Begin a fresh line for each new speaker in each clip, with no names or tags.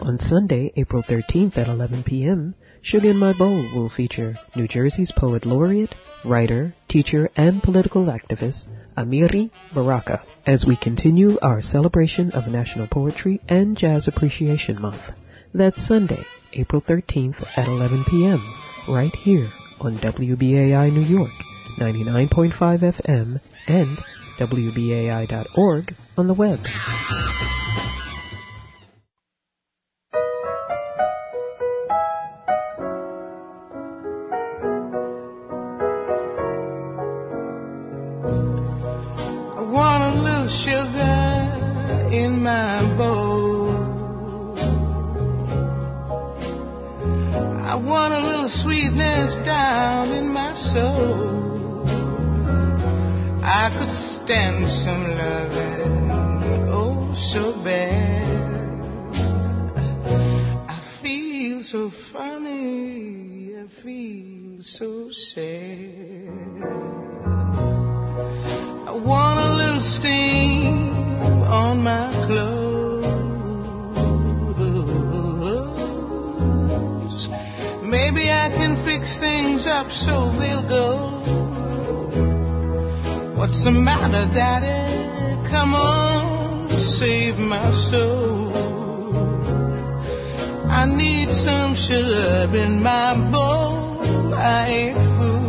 On Sunday, April 13th at 11 p.m., Sugar in My Bowl will feature New Jersey's poet laureate, writer, teacher, and political activist, Amiri Baraka, as we continue our celebration of National Poetry and Jazz Appreciation Month. That's Sunday, April 13th at 11 p.m., right here on WBAI New York, 99.5 FM, and WBAI.org on the web.
Sugar in my bowl. I want a little sweetness down in my soul. I could stand some loving, oh so bad. I feel so funny, I feel so sad. I want a little steam on my clothes. Maybe I can fix things up so they'll go. What's the matter, Daddy? Come on, save my soul. I need some sugar in my bowl. I ain't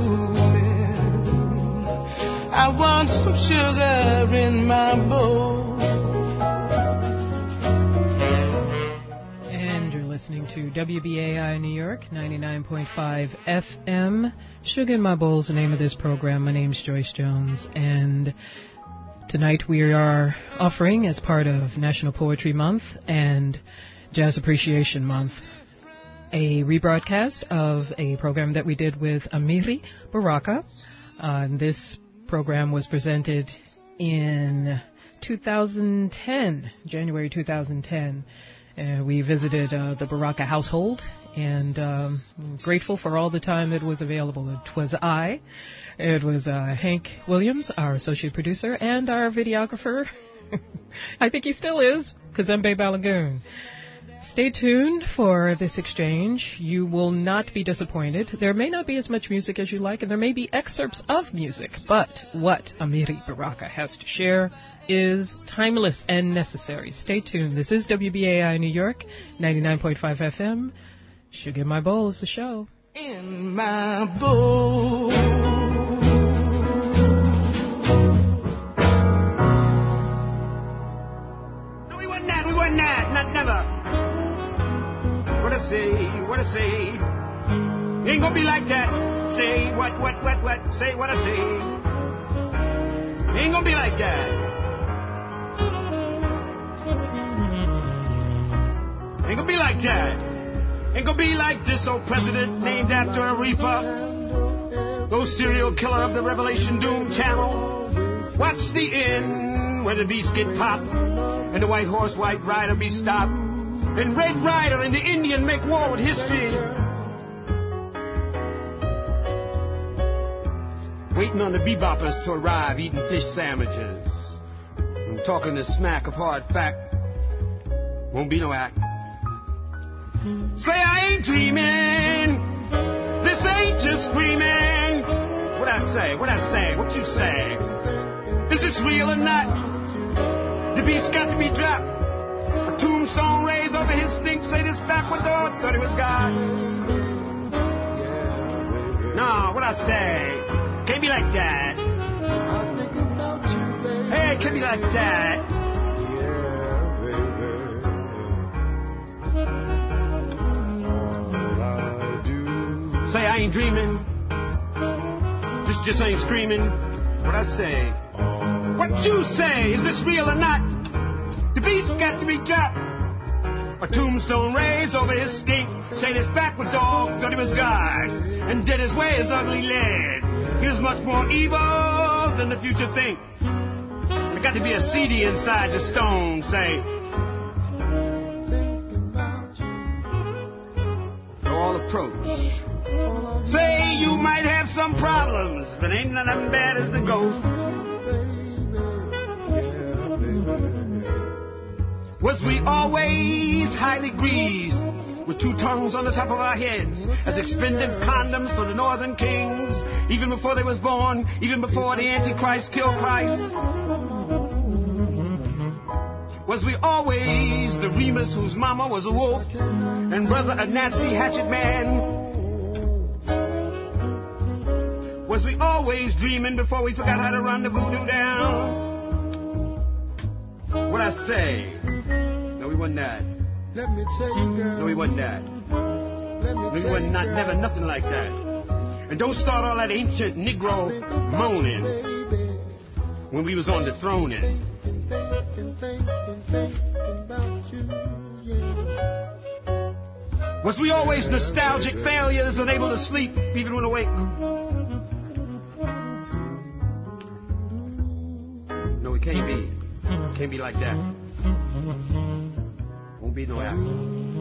I want some sugar in my bowl.
And you're listening to WBAI New York, 99.5 FM. Sugar in My Bowl is the name of this program. My name's Joyce Jones, and tonight we are offering, as part of National Poetry Month and Jazz Appreciation Month, a rebroadcast of a program that we did with Amiri Baraka. This program was presented in 2010, January 2010. We visited the Baraka household, and grateful for all the time it was available. It was Hank Williams, our associate producer, and our videographer. I think he still is, Kazembe Balagoon. Stay tuned for this exchange. You will not be disappointed. There may not be as much music as you like, and there may be excerpts of music, but what Amiri Baraka has to share is timeless and necessary. Stay tuned. This is WBAI New York, 99.5 FM. Sugar in My Bowl is the show.
In my bowl. No, we wasn't that, not never. What I say, ain't gonna be like that. Say what, say what I say. Ain't gonna be like that. Ain't gonna be like that. Ain't gonna be like this old president named after a reefer. Those serial killer of the Revelation Doom channel. Watch the end where the beast get popped and the white horse, white rider be stopped. And Red Rider and the Indian make war with history. Waiting on the beboppers to arrive, eating fish sandwiches. I'm talking the smack of hard fact. Won't be no act. Say I ain't dreaming. This ain't just screaming. What I say? What you say? Is this real or not? The beast got to be dropped. Tombstone raised over his stink, say this backward door, thought it was God. No, what I say? Can't be like that. Hey, can't be like that. Say I ain't dreaming. This just ain't screaming. What I say? What you say? Is this real or not? The beast got to be dropped. A tombstone raised over his skink. Say this backward dog thought he was God and did his way as ugly lead. He was much more evil than the future think. There got to be a CD inside the stone. Say, all approach. Say you might have some problems, but ain't none of them bad as the ghost. Was we always highly greased, with two tongues on the top of our heads, as expended condoms for the northern kings, even before they was born, even before the Antichrist killed Christ? Was we always the Remus whose mama was a wolf, and brother a Nazi hatchet man? Was we always dreaming before we forgot how to run the voodoo down? What I say? No, we wasn't that.
Let me tell you, girl.
No, we wasn't that. We wasn't not, never nothing like that. And don't start all that ancient Negro moaning when we was on the throne. Was we always nostalgic failures, unable to sleep even when awake? No, we can't be. Can't be like that. Won't be no apple.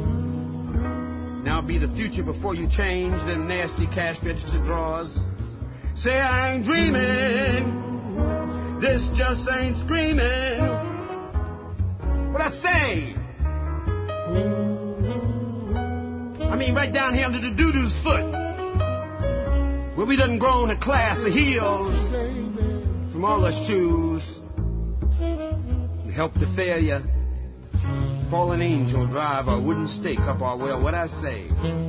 Now be the future before you change them nasty cash register drawers. Say I ain't dreaming. This just ain't screaming. What I say? I mean right down here under the doo-doo's foot, where we done grown a class of heels from all our shoes. Help the failure, fallen angel drive a wooden stake up our well. What I say?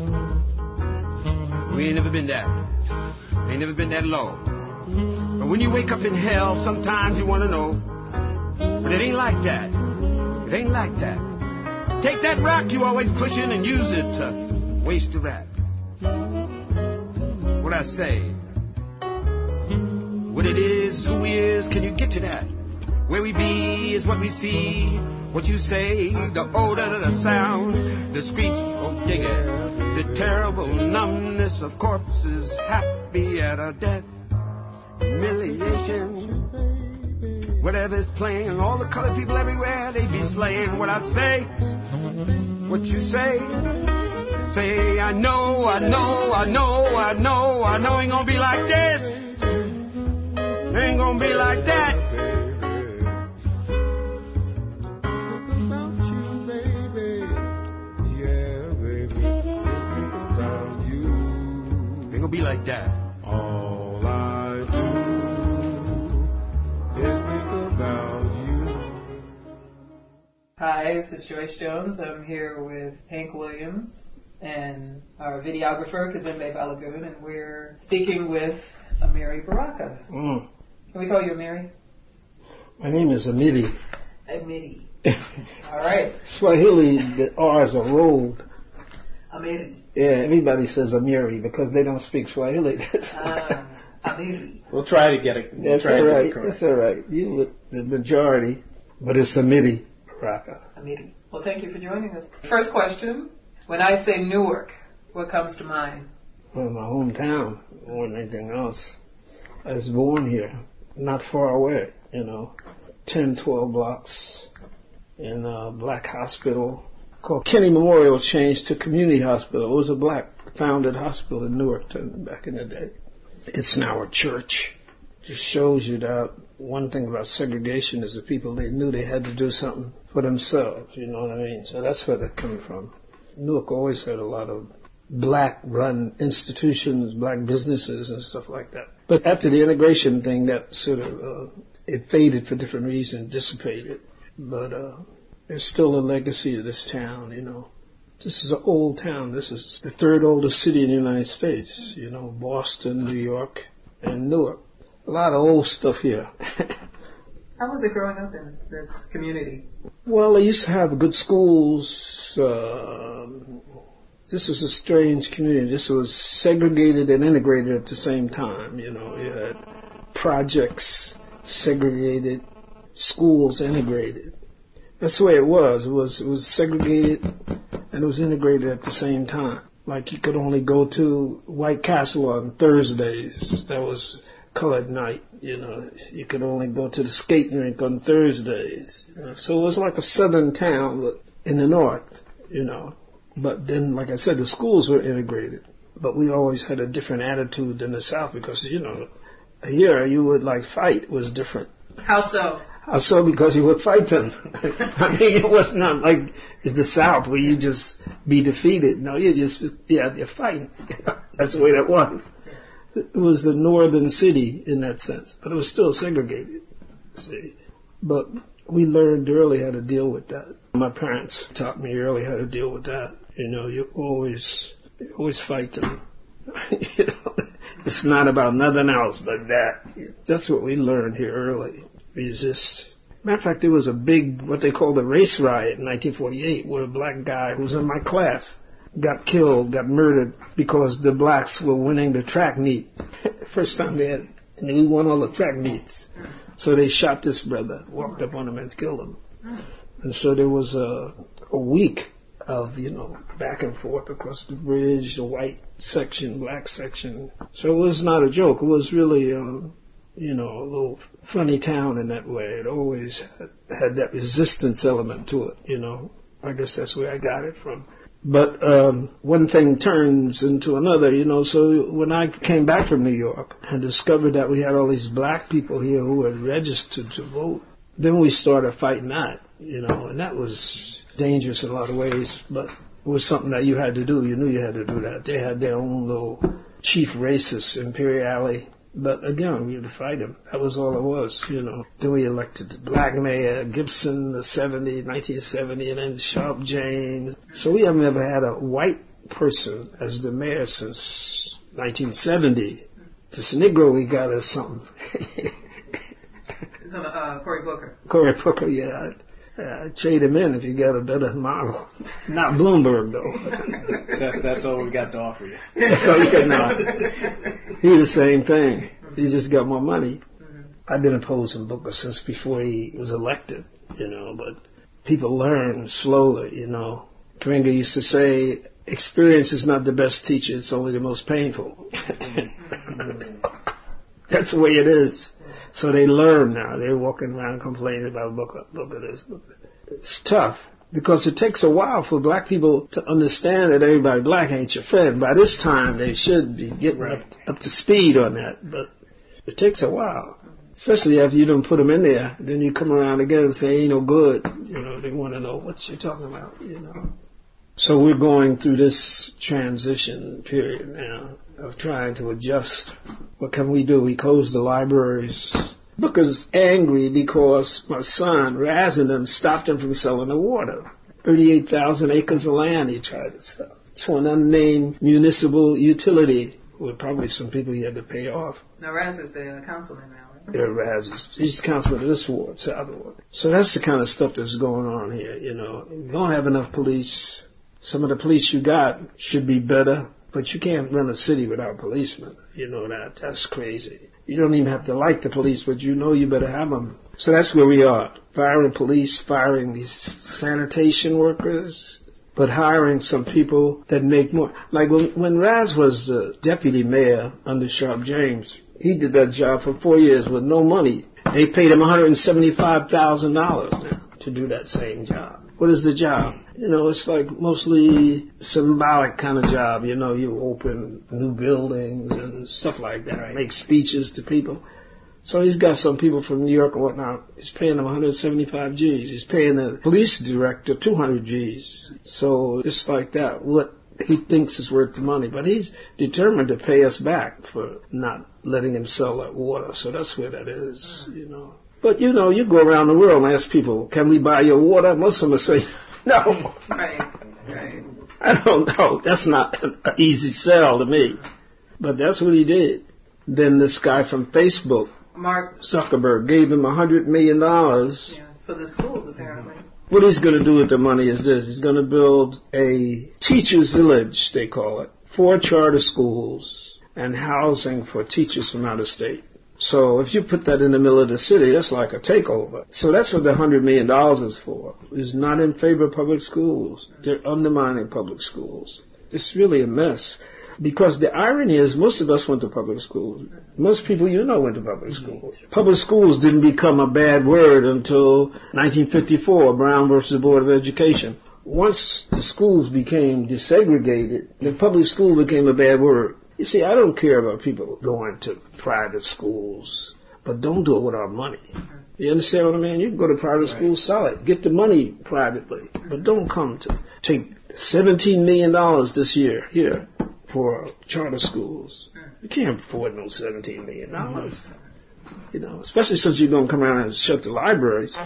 We ain't never been that. Ain't never been that low. But when you wake up in hell, sometimes you want to know. But it ain't like that. It ain't like that. Take that rock you always pushing and use it to waste a rat. What I say? What it is, who we is, can you get to that? Where we be is what we see. What you say, the odor, the sound, the screech, oh digger, the terrible numbness of corpses, happy at a death, humiliation. Whatever's playing, all the colored people everywhere, they be slaying. What I say, what you say, say I know, I know, I know, I know, I know ain't gonna be like this, ain't gonna be like that. Be like that.
All I do is think about you.
Hi, this is Joyce Jones. I'm here with Hank Williams and our videographer, Kazembe Balagoon, and we're speaking with Amiri Baraka. Can we call you Amiri?
My name is Amiri.
Amiri. All right.
Swahili, the R's are rolled.
Amiri.
Yeah, everybody says Amiri because they don't speak Swahili.
Amiri.
We'll try to get it.
That's all right. That's all right. You with the majority, but it's Amiri Baraka.
Amiri. Well, thank you for joining us. First question: when I say Newark, what comes to mind?
Well, my hometown more than anything else. I was born here, not far away. 10, 12 blocks in a black hospital called Kenny Memorial, changed to Community Hospital. It was a black founded hospital in Newark back in the day. It's now a church. Just shows you that one thing about segregation is the people, they knew they had to do something for themselves, you know what I mean? So that's where they're coming from. Newark always had a lot of black-run institutions, black businesses and stuff like that. But after the integration thing, that sort of, it faded for different reasons, dissipated. But there's still a legacy of this town, This is an old town. This is the third oldest city in the United States. Boston, New York, and Newark. A lot of old stuff here.
How was it growing up in this community?
Well, they used to have good schools. This was a strange community. This was segregated and integrated at the same time. You had projects, segregated, schools integrated. That's the way it was. It was segregated and it was integrated at the same time. Like you could only go to White Castle on Thursdays. That was colored night. You could only go to the skate rink on Thursdays. So it was like a southern town, but in the north. But then, like I said, the schools were integrated. But we always had a different attitude than the South because, here you would fight was different.
How so?
How so? Because you would fight them. I mean, it was not like it's the South where you just be defeated. No, you're fighting. That's the way that was. It was the northern city in that sense, but it was still segregated. See, but we learned early how to deal with that. My parents taught me early how to deal with that. You know, you always fight them. You know, it's not about nothing else but that. That's what we learned here early. Resist. Matter of fact, there was a big, what they called a race riot in 1948, where a black guy who was in my class got killed, got murdered, because the blacks were winning the track meet. First time they had, and we won all the track meets. So they shot this brother, walked up on him and killed him. And so there was a week of, you know, back and forth across the bridge, the white section, black section. So it was not a joke. It was really, you know, a little funny town in that way. It always had that resistance element to it, you know. I guess that's where I got it from. But one thing turns into another, you know. So when I came back from New York and discovered that we had all these black people here who had registered to vote, then we started fighting that, you know, and that was dangerous in a lot of ways, but it was something that you had to do. You knew you had to do that. They had their own little chief racists, Imperiale. But again, we had to fight them. That was all it was, you know. Then we elected the black mayor, Gibson, 1970, and then Sharp James. So we haven't ever had a white person as the mayor since 1970. This Negro we got is something.
Cory Booker.
Cory Booker, yeah. I'd trade him in if you got a better model. Not Bloomberg, though.
That's all we got to offer you.
So you can he's the same thing. He just got more money. I've been opposing Booker since before he was elected, you know, but people learn slowly, you know. Karenga used to say, experience is not the best teacher, it's only the most painful. That's the way it is. So they learn now. They're walking around complaining about Booker this, Booker. It's tough because it takes a while for black people to understand that everybody black ain't your friend. By this time, they should be getting up to speed on that, but it takes a while. Especially after you don't put them in there, then you come around again and say, ain't no good. You know, they want to know what you're talking about, you know. So we're going through this transition period now of trying to adjust. What can we do? We closed the libraries. Booker's angry because my son, Raz, and them stopped him from selling the water. 38,000 acres of land he tried to sell. To an unnamed municipal utility with probably some people he had to pay off.
Now Raz is the councilman now, right?
Yeah, Raz he's the councilman of this ward, South Ward. So that's the kind of stuff that's going on here, you know. You don't have enough police. Some of the police you got should be better, but you can't run a city without policemen. You know that. That's crazy. You don't even have to like the police, but you know you better have them. So that's where we are. Firing police, firing these sanitation workers, but hiring some people that make more. Like when Raz was the deputy mayor under Sharp James, he did that job for 4 years with no money. They paid him $175,000 now to do that same job. What is the job? You know, it's like mostly symbolic kind of job. You know, you open new buildings and stuff like that, right. Make speeches to people. So he's got some people from New York and whatnot. He's paying them 175 G's. He's paying the police director 200 G's. So just like that, what he thinks is worth the money. But he's determined to pay us back for not letting him sell that water. So that's where that is, you know. But, you know, you go around the world and ask people, can we buy your water? Most of them will say, no.
Right.
I don't know. That's not an easy sell to me. But that's what he did. Then this guy from Facebook, Mark Zuckerberg, gave him $100 million.
Yeah, for the schools, apparently.
What he's going to do with the money is this. He's going to build a teacher's village, they call it, 4 charter schools and housing for teachers from out of state. So if you put that in the middle of the city, that's like a takeover. So that's what the $100 million is for. He's not in favor of public schools. They're undermining public schools. It's really a mess. Because the irony is most of us went to public schools. Most people you know went to public schools. Public schools didn't become a bad word until 1954, Brown versus Board of Education. Once the schools became desegregated, the public school became a bad word. You see, I don't care about people going to private schools, but don't do it with our money. You understand what I mean? You can go to private school, sell it, get the money privately, but don't come to take $17 million this year here for charter schools. You can't afford no $17 million. You know, especially since you're going to come around and shut the libraries.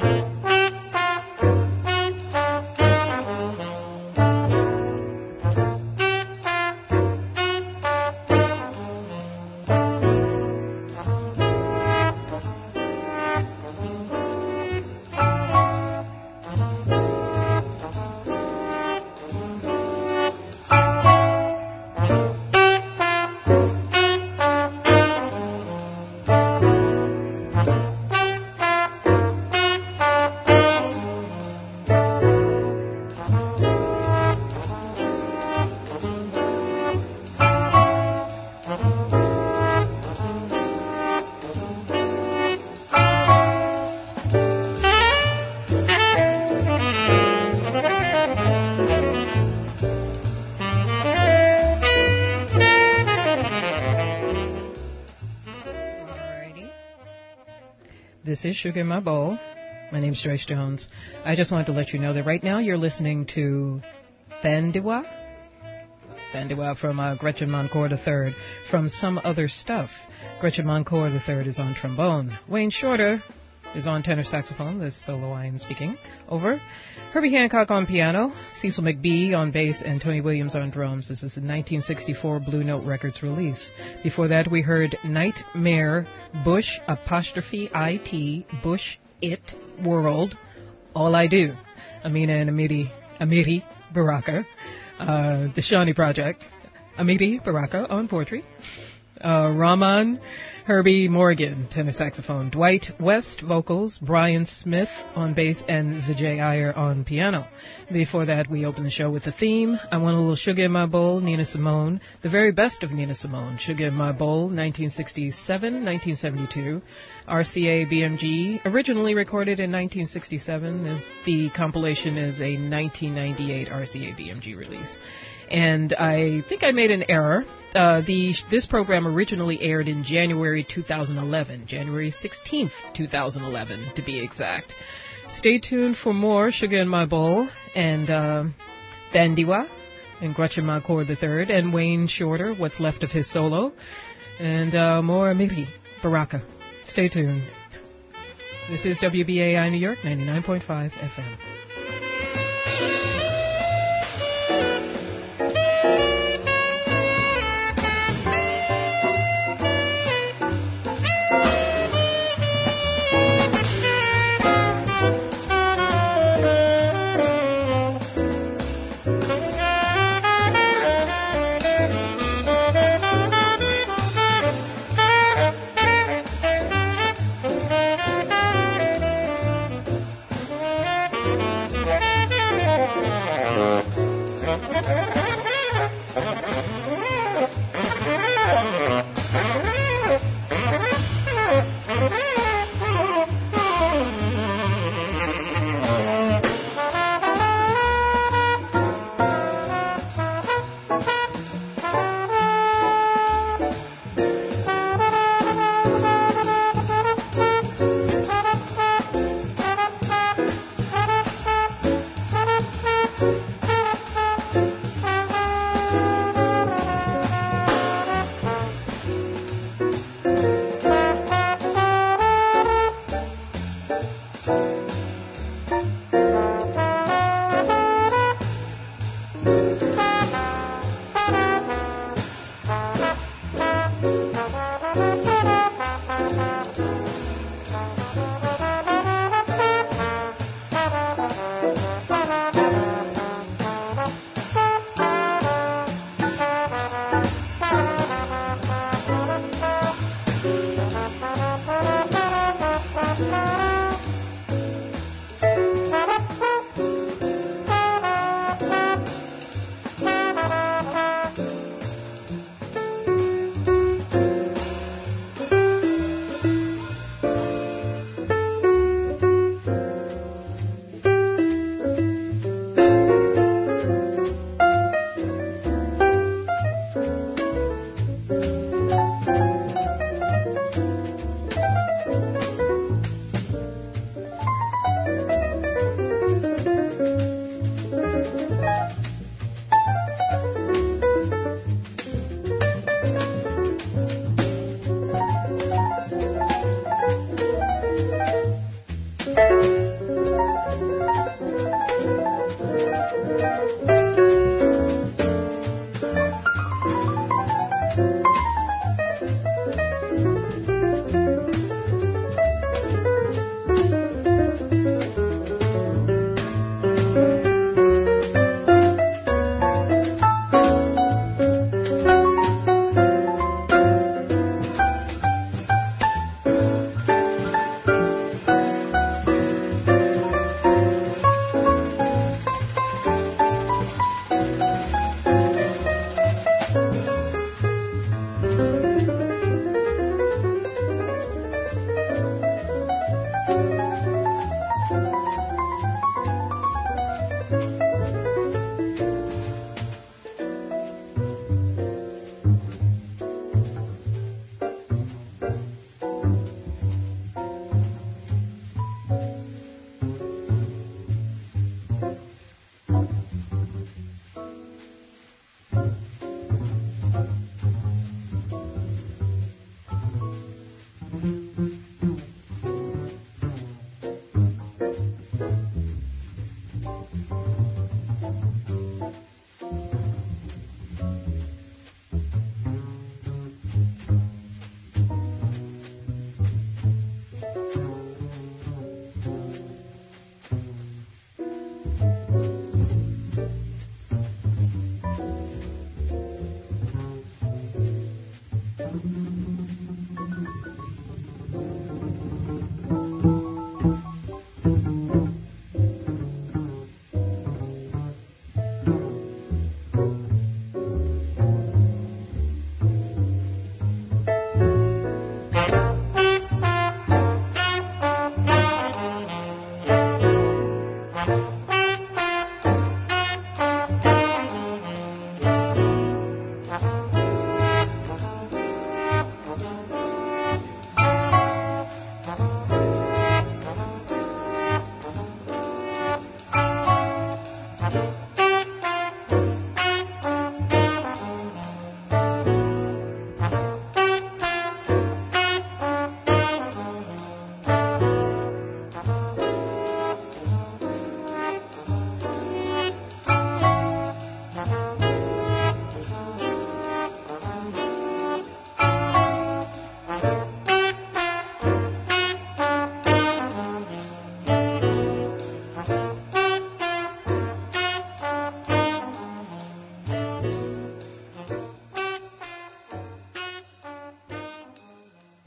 This is Sugar in My Bowl. My name's Joyce Jones. I just wanted to let you know that right now you're listening to Thandiwa from Gretchen Moncourt III from Some Other Stuff. Gretchen Moncourt III is on trombone. Wayne Shorter is on tenor saxophone, this solo I am speaking over. Herbie Hancock on piano, Cecil McBee on bass, and Tony Williams on drums. This is a 1964 Blue Note Records release. Before that, we heard Nightmare, Bush, 'IT, Bush, It, World, All I Do, Amina and Amiri Baraka, the Shawnee Project, Amiri Baraka on poetry, Rahman Herbie Morgan, tenor saxophone, Dwight West, vocals, Brian Smith on bass, and Vijay Iyer on piano. Before that, we opened the show with the theme, I Want a Little Sugar in My Bowl, Nina Simone, the very best of Nina Simone, Sugar in My Bowl, 1967, 1972, RCA BMG, originally recorded in 1967. The compilation is a 1998 RCA BMG release. And I think I made an error. This program originally aired in January 2011, January 16th, 2011, to be exact. Stay tuned for more Sugar in My Bowl and Thandiwa and Gretchen Moncourt III and Wayne Shorter, what's left of his solo, and more Amiri Baraka. Stay tuned. This is WBAI New York, 99.5 FM.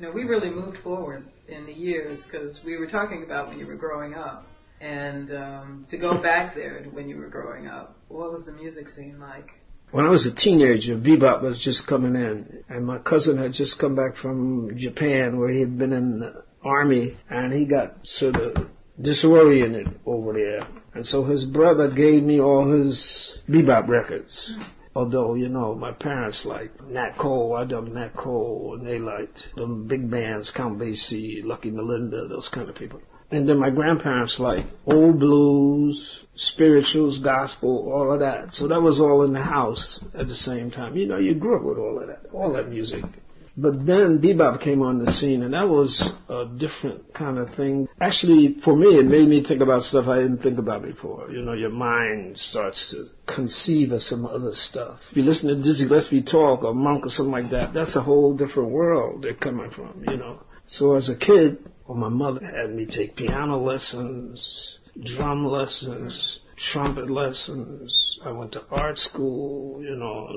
Now, we really moved forward in the years because we were talking about when you were growing up. And to go back there to when you were growing up, what was the music scene like?
When I was a teenager, bebop was just coming in. And my cousin had just come back from Japan where he had been in the army. And he got sort of disoriented over there. And so his brother gave me all his bebop records. Although, you know, my parents liked Nat Cole. I dug Nat Cole, and they liked the big bands, Count Basie, Lucky Melinda, those kind of people. And then my grandparents liked old blues, spirituals, gospel, all of that. So that was all in the house at the same time. You know, you grew up with all that music. But then bebop came on the scene, and that was a different kind of thing. Actually, for me, it made me think about stuff I didn't think about before. You know, your mind starts to conceive of some other stuff. If you listen to Dizzy Gillespie talk or Monk or something like that, that's a whole different world they're coming from, you know. So as a kid, my mother had me take piano lessons, drum lessons, trumpet lessons. I went to art school, you know,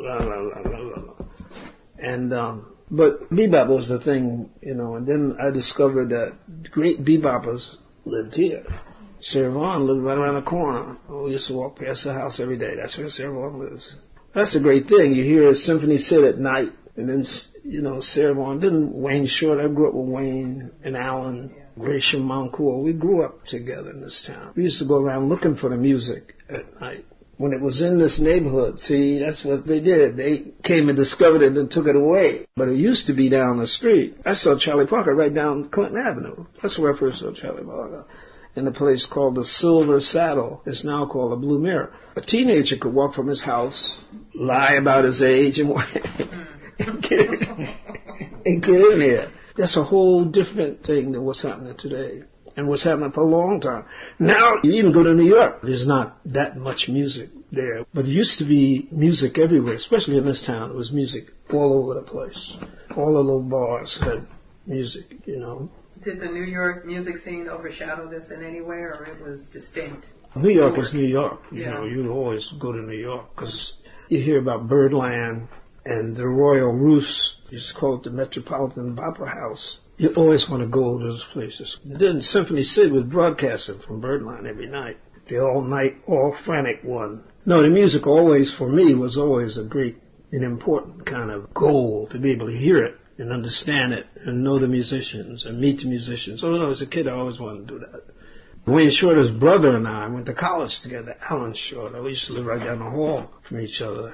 And, but bebop was the thing, you know, and then I discovered that great beboppers lived here. Sarah Vaughan lived right around the corner. We used to walk past the house every day. That's where Sarah Vaughan lives. That's a great thing. You hear a symphony sit at night, and then, you know, Sarah Vaughan. Then Wayne Short. I grew up with Wayne and Alan, Gratian Moncourt. We grew up together in this town. We used to go around looking for the music at night. When it was in this neighborhood, see, that's what they did. They came and discovered it and took it away. But it used to be down the street. I saw Charlie Parker right down Clinton Avenue. That's where I first saw Charlie Parker. In a place called the Silver Saddle. It's now called the Blue Mirror. A teenager could walk from his house, lie about his age, and get in here. That's a whole different thing than what's happening today. And what's happening for a long time. Now, you even go to New York, there's not that much music there. But it used to be music everywhere, especially in this town. It was music all over the place. All the little bars had music, you know.
Did the New York music scene overshadow this in any way, or it was distinct?
New York was New York. You know, you always go to New York because you hear about Birdland and the Royal Roost. You used to call it the Metropolitan Opera House. You always want to go to those places. Then Symphony City was broadcasting from Birdland every night. The all-night, all-frantic one. No, the music always, for me, was always a great and important kind of goal to be able to hear it and understand it and know the musicians and meet the musicians. So when I was a kid, I always wanted to do that. Wayne Shorter's brother and I went to college together, Alan Shorter. We used to live right down the hall from each other.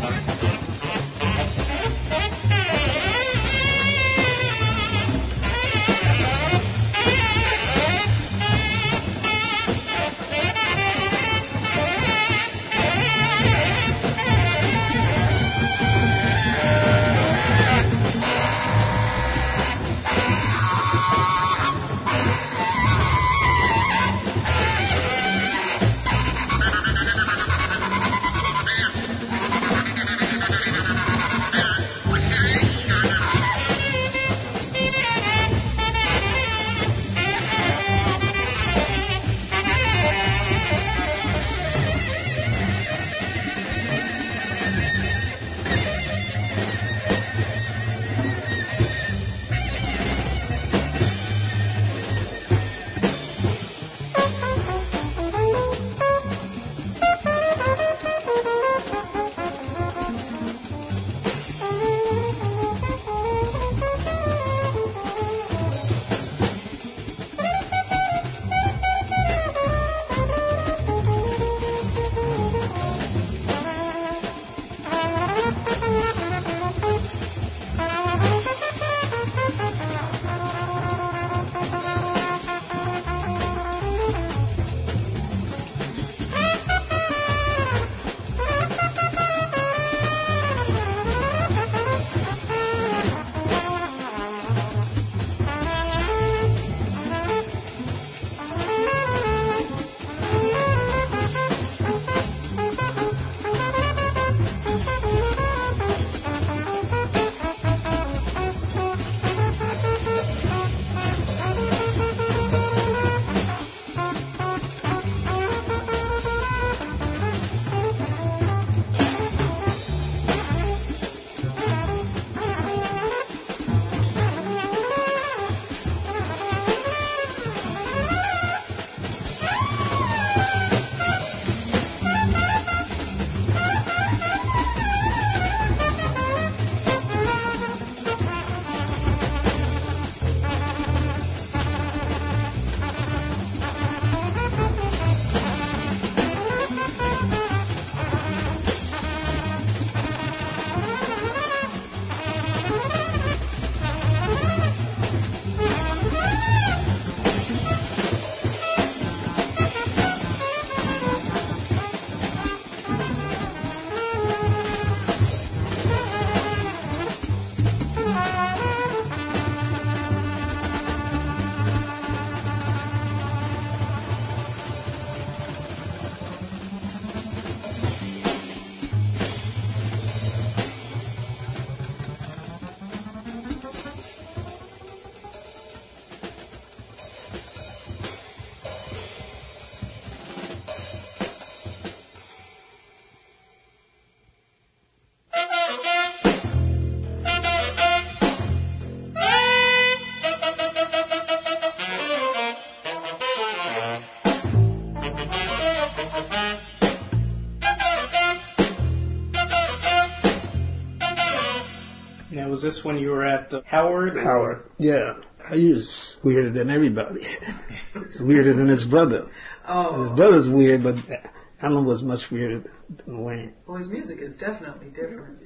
Now, was this when you were at Howard?
Howard, yeah. He was weirder than everybody. He's weirder than his brother.
Oh.
His brother's weird, but Alan was much weirder than Wayne.
Well, his music is definitely different.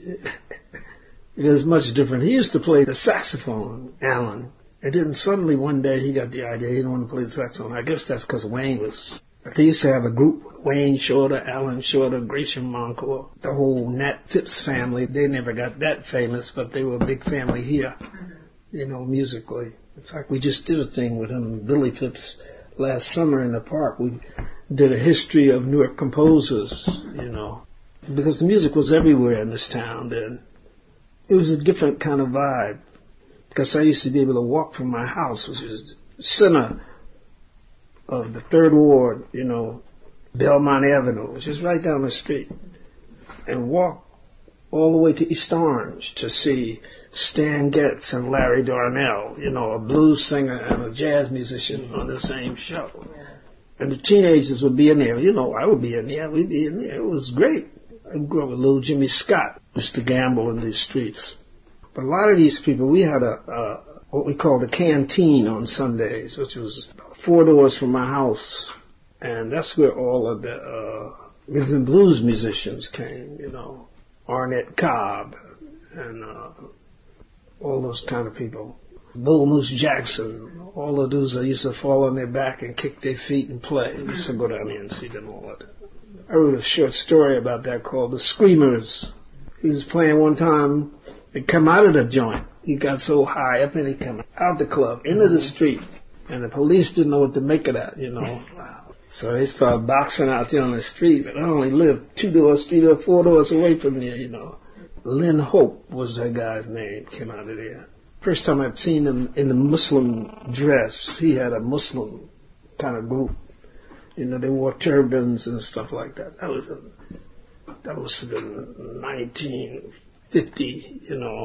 It is much different. He used to play the saxophone, Alan. And then suddenly one day he got the idea he didn't want to play the saxophone. I guess that's because Wayne was... They used to have a group, Wayne Shorter, Alan Shorter, Gratian Moncourt, the whole Nat Phipps family. They never got that famous, but they were a big family here, you know, musically. In fact, we just did a thing with him, Billy Phipps, last summer in the park. We did a history of Newark composers, you know, because the music was everywhere in this town then. It was a different kind of vibe, because I used to be able to walk from my house, which is the center of the Third Ward, you know, Belmont Avenue, which is right down the street, and walk all the way to East Orange to see Stan Getz and Larry Darnell, you know, a blues singer and a jazz musician on the same show. And the teenagers would be in there. You know, I would be in there. We'd be in there. It was great. I grew up with little Jimmy Scott, used to gamble in these streets. But a lot of these people, we had what we call the canteen on Sundays, which was 4 doors from my house. And that's where all of the rhythm and blues musicians came, you know. Arnett Cobb, and all those kind of people. Bull Moose Jackson, all of those that used to fall on their back and kick their feet and play. I used to go down there and see them all the time. I wrote a short story about that called The Screamers. He was playing one time, he come out of the joint. He got so high up and he come out the club, into the street. And the police didn't know what to make of that, you know. Wow. So they started boxing out there on the street. But I only lived 2 doors, 3 doors, 4 doors away from there, you know. Lynn Hope was that guy's name, came out of there. First time I'd seen him in the Muslim dress. He had a Muslim kind of group. You know, they wore turbans and stuff like that. That must have been 1950, you know,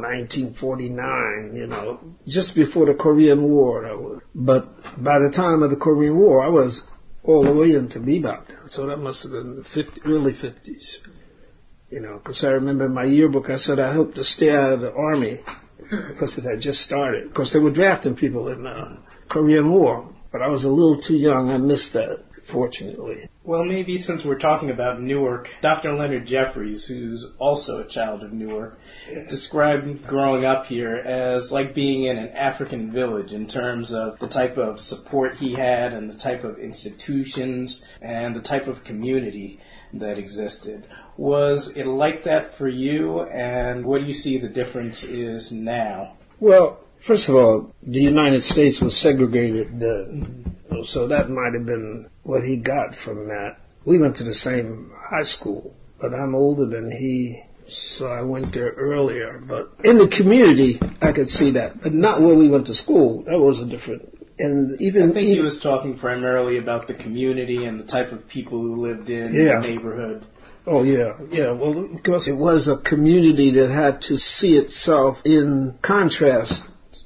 1949, you know, just before the Korean War. But by the time of the Korean War, I was all the way into bebop. So that must have been the early 50s, you know, because I remember in my yearbook I said I hope to stay out of the Army because it had just started. Because they were drafting people in the Korean War. But I was a little too young. I missed that, fortunately.
Well, maybe since we're talking about Newark, Dr. Leonard Jeffries, who's also a child of Newark, described growing up here as like being in an African village in terms of the type of support he had and the type of institutions and the type of community that existed. Was it like that for you, and what do you see the difference is now?
Well, first of all, the United States was segregated then, so that might have been what he got from that. We went to the same high school, but I'm older than he, so I went there earlier. But in the community, I could see that, but not where we went to school. That was a different. And even
I think he was talking primarily about the community and the type of people who lived in the neighborhood.
Oh, yeah. Well, because it was a community that had to see itself in contrast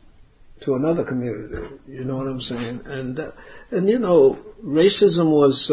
to another community. You know what I'm saying? And you know, racism was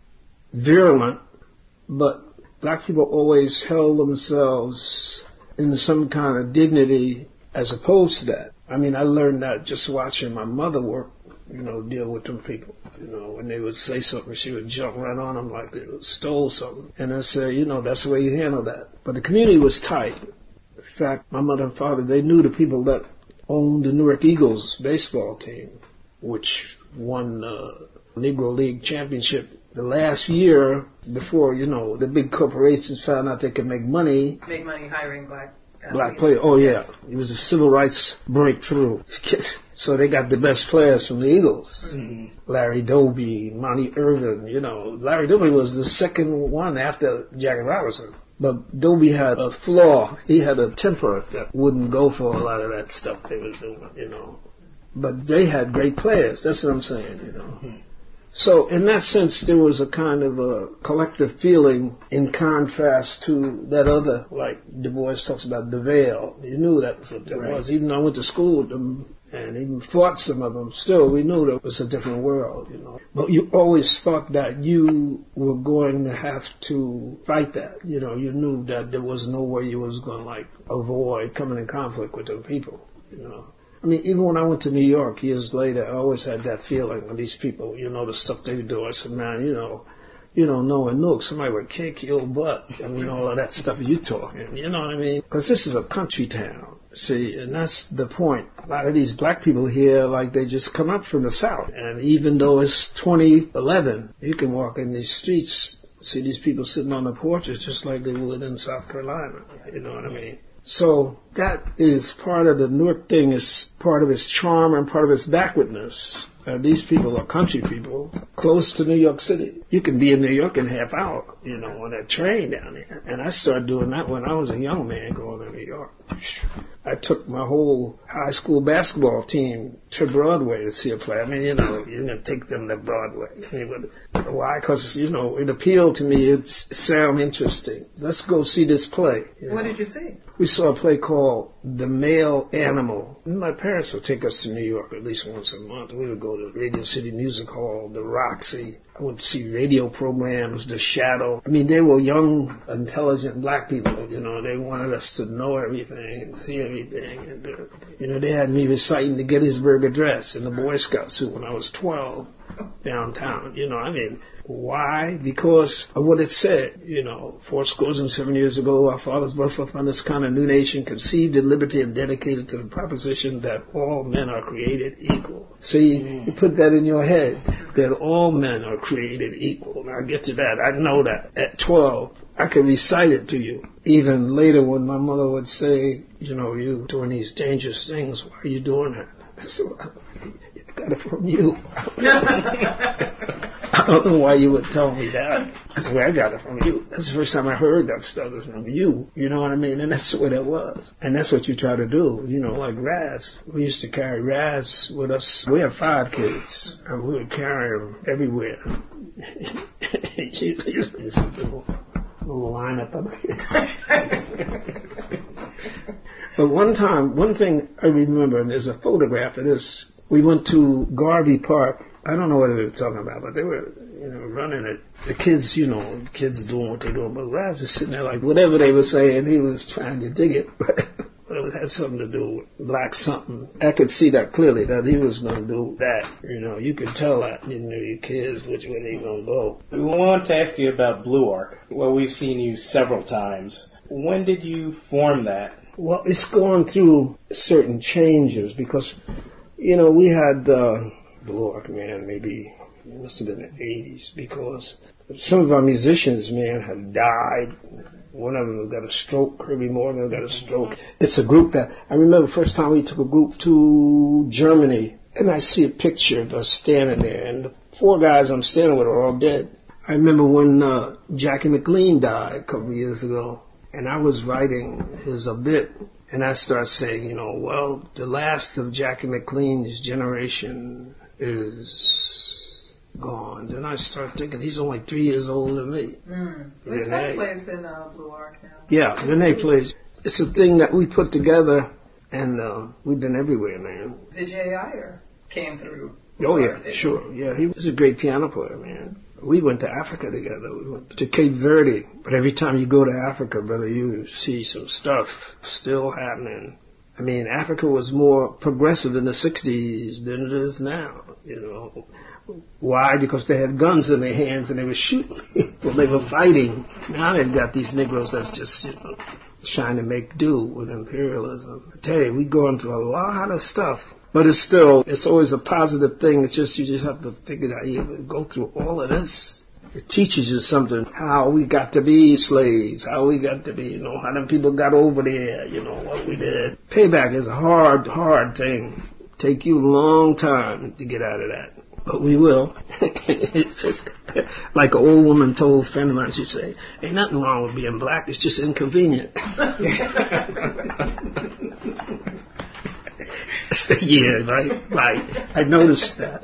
virulent, but black people always held themselves in some kind of dignity as opposed to that. I mean, I learned that just watching my mother work, you know, deal with them people. You know, when they would say something, she would jump right on them like they stole something. And I said, you know, that's the way you handle that. But the community was tight. In fact, my mother and father, they knew the people that owned the Newark Eagles baseball team, which won the Negro League championship the last year before, you know, the big corporations found out they could make money.
Make money hiring black
players. Oh, yeah. Yes. It was a civil rights breakthrough. So they got the best players from the Eagles. Mm-hmm. Larry Doby, Monty Irvin, you know. Larry Doby was the second one after Jackie Robinson. But Doby had a flaw. He had a temper that wouldn't go for a lot of that stuff they was doing, you know. But they had great players. That's what I'm saying, you know. Mm-hmm. So in that sense, there was a kind of a collective feeling in contrast to that other, like Du Bois talks about the veil. You knew that was what that was. Even though I went to school with them and even fought some of them, still we knew that was a different world, you know. But you always thought that you were going to have to fight that. You know, you knew that there was no way you was going to, like, avoid coming in conflict with them people, you know. I mean, even when I went to New York years later, I always had that feeling of these people, you know, the stuff they do. I said, man, you don't know in Newark, somebody would kick your butt. I mean, all of that stuff you talking, you know what I mean? Because this is a country town, see, and that's the point. A lot of these black people here, like, they just come up from the South. And even though it's 2011, you can walk in these streets, see these people sitting on the porches just like they would in South Carolina, you know what I mean? So that is part of the Newark thing, is part of its charm and part of its backwardness. These people are country people close to New York City. You can be in New York in a half hour, you know, on that train down there. And I started doing that when I was a young man going to New York. I took my whole high school basketball team to Broadway to see a play. I mean, you know, you're going to take them to Broadway. I mean, why? Because, you know, it appealed to me. It sounded interesting. Let's go see this play. You know?
What did you see?
We saw a play called The Male Animal. My parents would take us to New York at least once a month. We would go to Radio City Music Hall, the Roxy. I would see radio programs, The Shadow. I mean, they were young, intelligent black people, you know. They wanted us to know everything and see everything. And, you know, they had me reciting the Gettysburg Address in the Boy Scout suit when I was 12. downtown. You know, I mean, why? Because of what it said. You know, 47 years ago, our fathers brought forth on this kind of new nation, conceived in liberty and dedicated to the proposition that all men are created equal. See, you put that in your head, that all men are created equal. Now, get to that. I know that. At 12, I could recite it to you. Even later when my mother would say, you know, you doing these dangerous things, why are you doing that? So I got it from you. I don't know why you would tell me that. That's where I got it from you. That's the first time I heard that stuff was from you. You know what I mean? And that's what it was. And that's what you try to do. You know, like Raz. We used to carry Raz with us. We had 5 kids. And we would carry them everywhere. She used to do a little lineup of kids. But one time, one thing I remember, and there's a photograph of this. We went to Garvey Park. I don't know what they were talking about, but they were, you know, running it. The kids, you know, the kids doing what they're doing. But Raz is sitting there like whatever they were saying, he was trying to dig it. But it had something to do with black something. I could see that clearly, that he was going to do that. You know, you could tell that, you know, your kids, which way they going to go.
We want to ask you about Blue Arc. Well, we've seen you several times. When did you form that?
Well, it's gone through certain changes because, you know, we had Blue Arc, man, maybe it must have been the 80s, because some of our musicians, man, have died. One of them got a stroke. Herbie Morgan got a stroke. It's a group that, I remember the first time we took a group to Germany, and I see a picture of us standing there, and the 4 guys I'm standing with are all dead. I remember when Jackie McLean died a couple of years ago, and I was writing his obit, and I started saying, you know, well, the last of Jackie McLean's generation is gone. Then I started thinking, he's only 3 years older than me.
His son plays in Blue Arc now.
Yeah, Renee plays. It's a thing that we put together, and we've been everywhere, man.
Vijay Iyer came through.
Oh, yeah, sure. Yeah, he was a great piano player, man. We went to Africa together. We went to Cape Verde. But every time you go to Africa, brother, you see some stuff still happening. I mean, Africa was more progressive in the 60s than it is now, you know. Why? Because they had guns in their hands and they were shooting people. They were fighting. Now they've got these Negroes that's just, you know, trying to make do with imperialism. I tell you, we're going through a lot of stuff. But it's always a positive thing. It's just, you just have to figure out, you go through all of this. It teaches you something, how we got to be slaves, how we got to be, you know, how them people got over there, you know, what we did. Payback is a hard thing. Take you a long time to get out of that. But we will. It's just like an old woman told a friend of mine, she'd say, ain't nothing wrong with being black, it's just inconvenient. Yeah, right. I noticed that.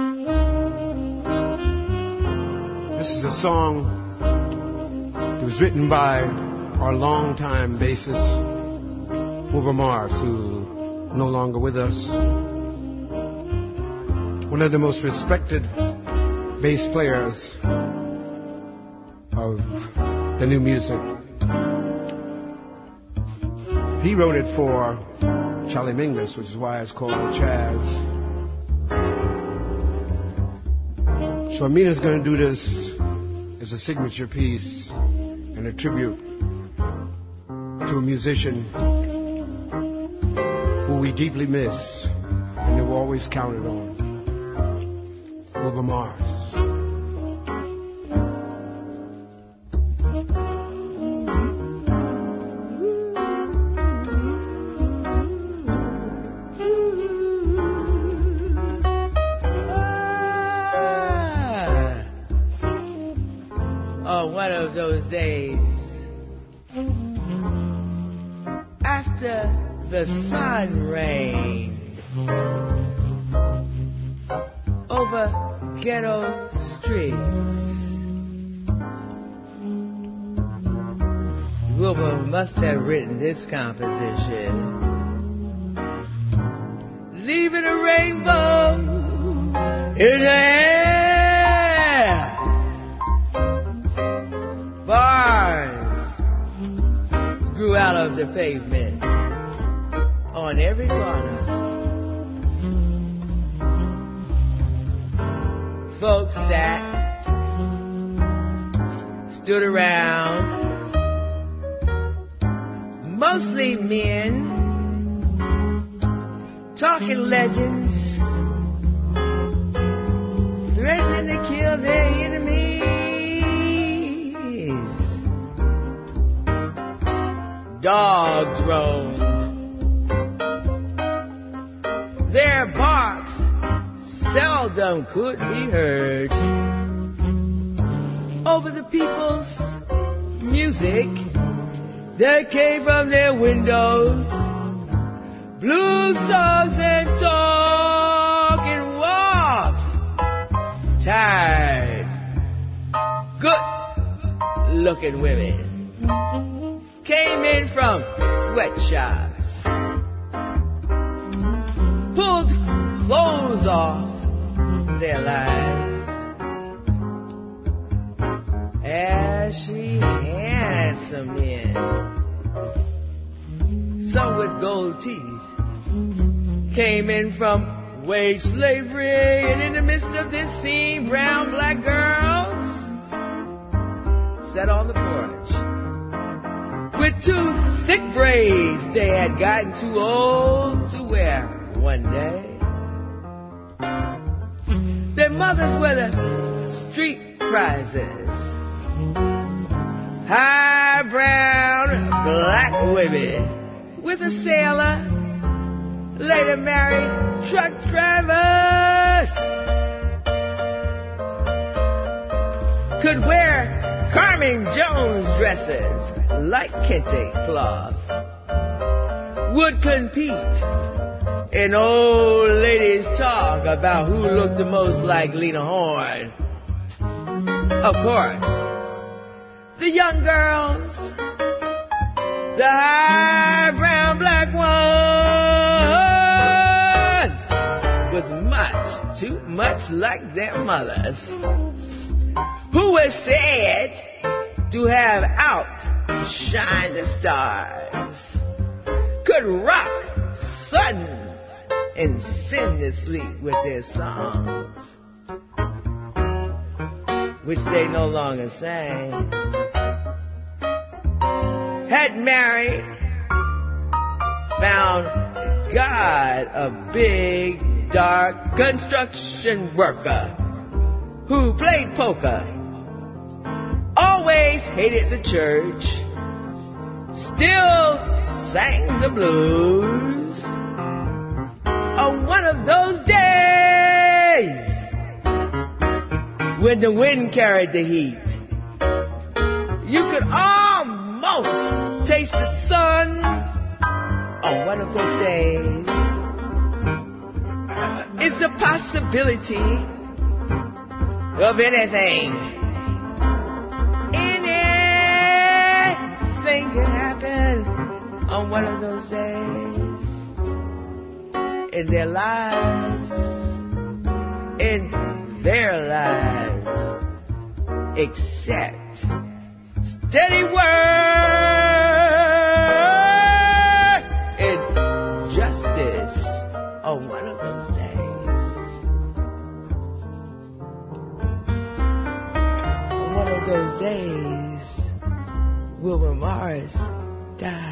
This is a song that was written by our longtime bassist, Wilbur Mars, who no longer with us. One of the most respected bass players of the new music. He wrote it for Charlie Mingus, which is why it's called Chaz. So Amina's going to do this as a signature piece and a tribute to a musician who we deeply miss and who always counted on, Wilbur Mars.
Those days after the sun rained over ghetto streets, Wilbur must have written this composition, leaving a rainbow in the air. Bars grew out of the pavement on every corner. folks sat, stood around, mostly men, talking legends, threatening to kill their enemies. Dogs roamed. Their barks seldom could be heard. Over the people's music that came from their windows, blue songs and talking walks. Tired, good-looking women came in from sweatshops, pulled clothes off their lives. Ashy, handsome men, some with gold teeth, came in from wage slavery, and in the midst of this scene, brown, black girls sat on the porch with two thick braids they had gotten too old to wear one day. Their mothers were the street prizes, high brown black women with a sailor, later married truck drivers, could wear Carmen Jones dresses like kente cloth, would compete in old ladies' talk about who looked the most like Lena Horne. Of course, the young girls, the high brown black ones, was much too much like their mothers, who was said to have outshined the stars, could rock sudden and send to sleep with their songs, which they no longer sang, had married, found God a big, dark construction worker who played poker, always hated the church, still sang the blues. On one of those days when the wind carried the heat, you could almost taste the sun. On one of those days is the possibility of anything. Anything can happen on one of those days in their lives, except steady work and justice on one of those days. On one of those days, Wilbur Morris died.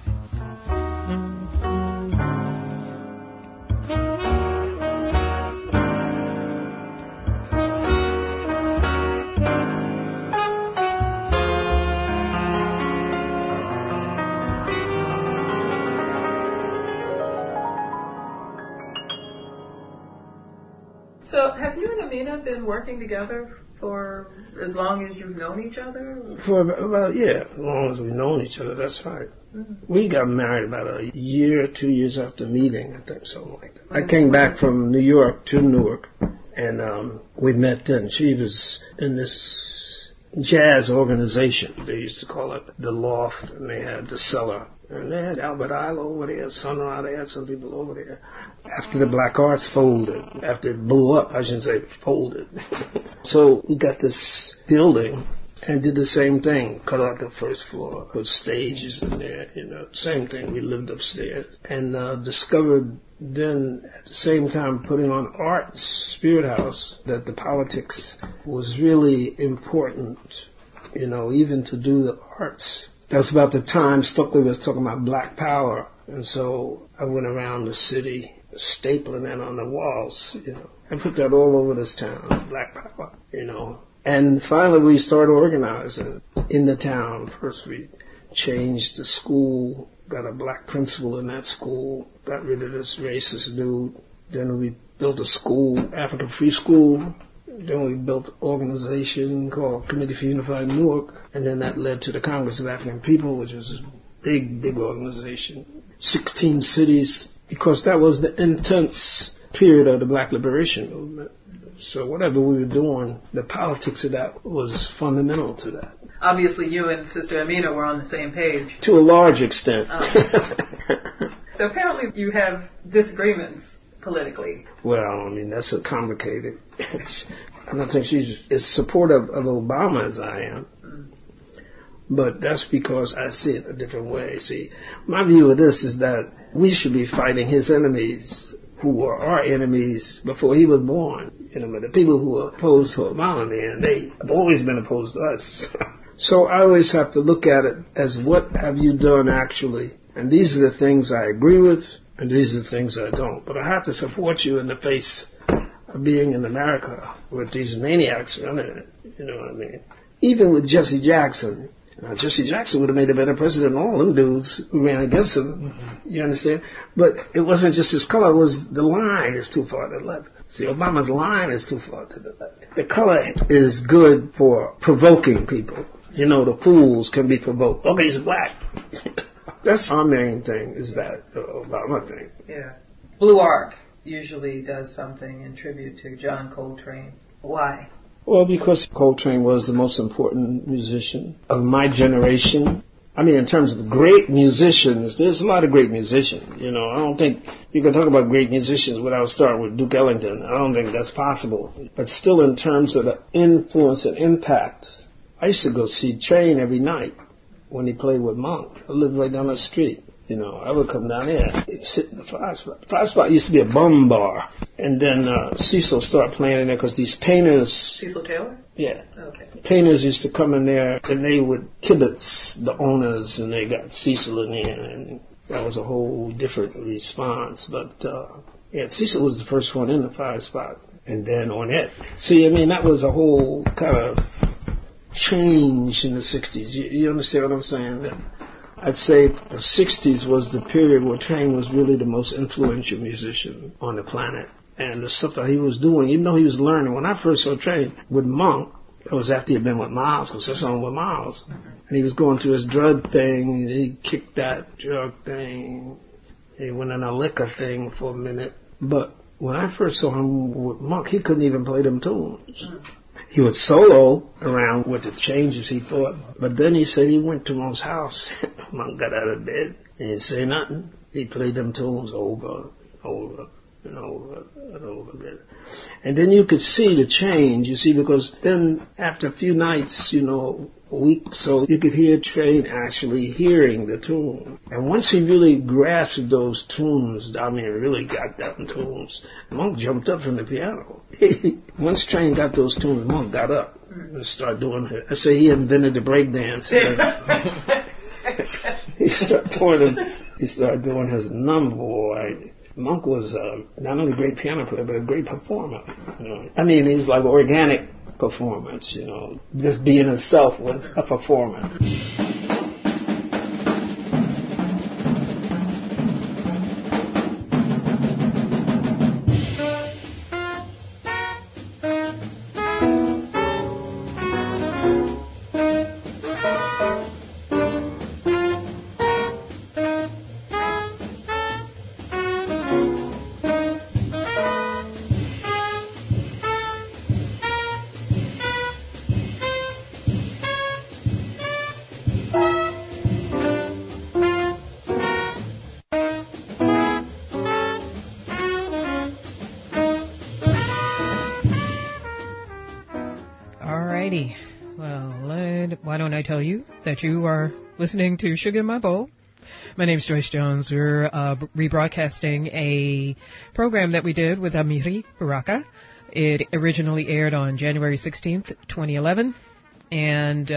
So have you and Amina been working together for as long as you've known each other?
For about, as long as we've known each other, that's right. Mm-hmm. We got married about a year, 2 years after meeting, I think, something like that. I came back from New York to Newark, and we met then. She was in this jazz organization. They used to call it the Loft, and they had the Cellar. And they had Albert Isle over there, Sunrise, they had some people over there. After the Black Arts folded, after it blew up, I shouldn't say folded. So we got this building and did the same thing. Cut out the first floor, put stages in there, same thing. We lived upstairs and discovered then at the same time putting on Art Spirit House that the politics was really important, even to do the arts. That's about the time Stokely was talking about Black Power, and so I went around the city stapling that on the walls, I put that all over this town, Black Power, And finally we started organizing in the town. First we changed the school, got a black principal in that school, got rid of this racist dude. Then we built a school, African Free School. Then we built an organization called Committee for Unified Newark, and then that led to the Congress of African People, which was a big, big organization. 16 cities, because that was the intense period of the Black Liberation Movement. So whatever we were doing, the politics of that was fundamental to that.
Obviously, you and Sister Amina were on the same page.
To a large extent.
So apparently you have disagreements politically.
Well, that's a complicated. I don't think she's as supportive of Obama as I am. But that's because I see it a different way. See, my view of this is that we should be fighting his enemies, who were our enemies before he was born. But the people who are opposed to Obama, they have always been opposed to us. So I always have to look at it as what have you done actually? And these are the things I agree with, and these are the things I don't. But I have to support you in the face of being in America with these maniacs running it. You know what I mean? Even with Jesse Jackson. Now, Jesse Jackson would have made a better president than all them dudes who ran against him. You understand? But it wasn't just his color. It was the line is too far to the left. See, Obama's line is too far to the left. The color is good for provoking people. The fools can be provoked. Okay, he's black. That's our main thing, is that the Obama thing.
Yeah. Blue Arc usually does something in tribute to John Coltrane. Why?
Well, because Coltrane was the most important musician of my generation. In terms of great musicians, there's a lot of great musicians. I don't think you can talk about great musicians without starting with Duke Ellington. I don't think that's possible. But still, in terms of the influence and impact, I used to go see Train every night when he played with Monk. I lived right down the street. I would come down there, sit in the Five Spot. The Five Spot used to be a bum bar. And then Cecil started playing in there because these painters...
Cecil Taylor?
Yeah.
Okay.
Painters used to come in there and they would kibitz the owners, and they got Cecil in there. And that was a whole different response. But, Cecil was the first one in the Five Spot. And then Ornette. See, that was a whole kind of change in the 60s. You understand what I'm saying? I'd say the 60s was the period where Train was really the most influential musician on the planet. And the stuff that he was doing, even though he was learning. When I first saw Train with Monk, it was after he had been with Miles, because that's on with Miles. And he was going through his drug thing, and he kicked that drug thing. He went on a liquor thing for a minute. But when I first saw him with Monk, he couldn't even play them tunes. He would solo around with the changes he thought. But then he said he went to Monk's house. Monk got out of bed. He didn't say nothing. He played them tunes over and over and over and over again. And then you could see the change, because then after a few nights, a week or so, you could hear Train actually hearing the tune. And once he really grasped those tunes, really got them tunes, Monk jumped up from the piano. Once Train got those tunes, Monk got up and started doing it. I say he invented the break dance. He started doing his number, boy. Monk was not only a great piano player, but a great performer. He was like organic performance, Just being himself was a performance.
don't I tell you that you are listening to Sugar in My Bowl? My name's Joyce Jones. We're rebroadcasting a program that we did with Amiri Baraka. It originally aired on January 16th, 2011. And,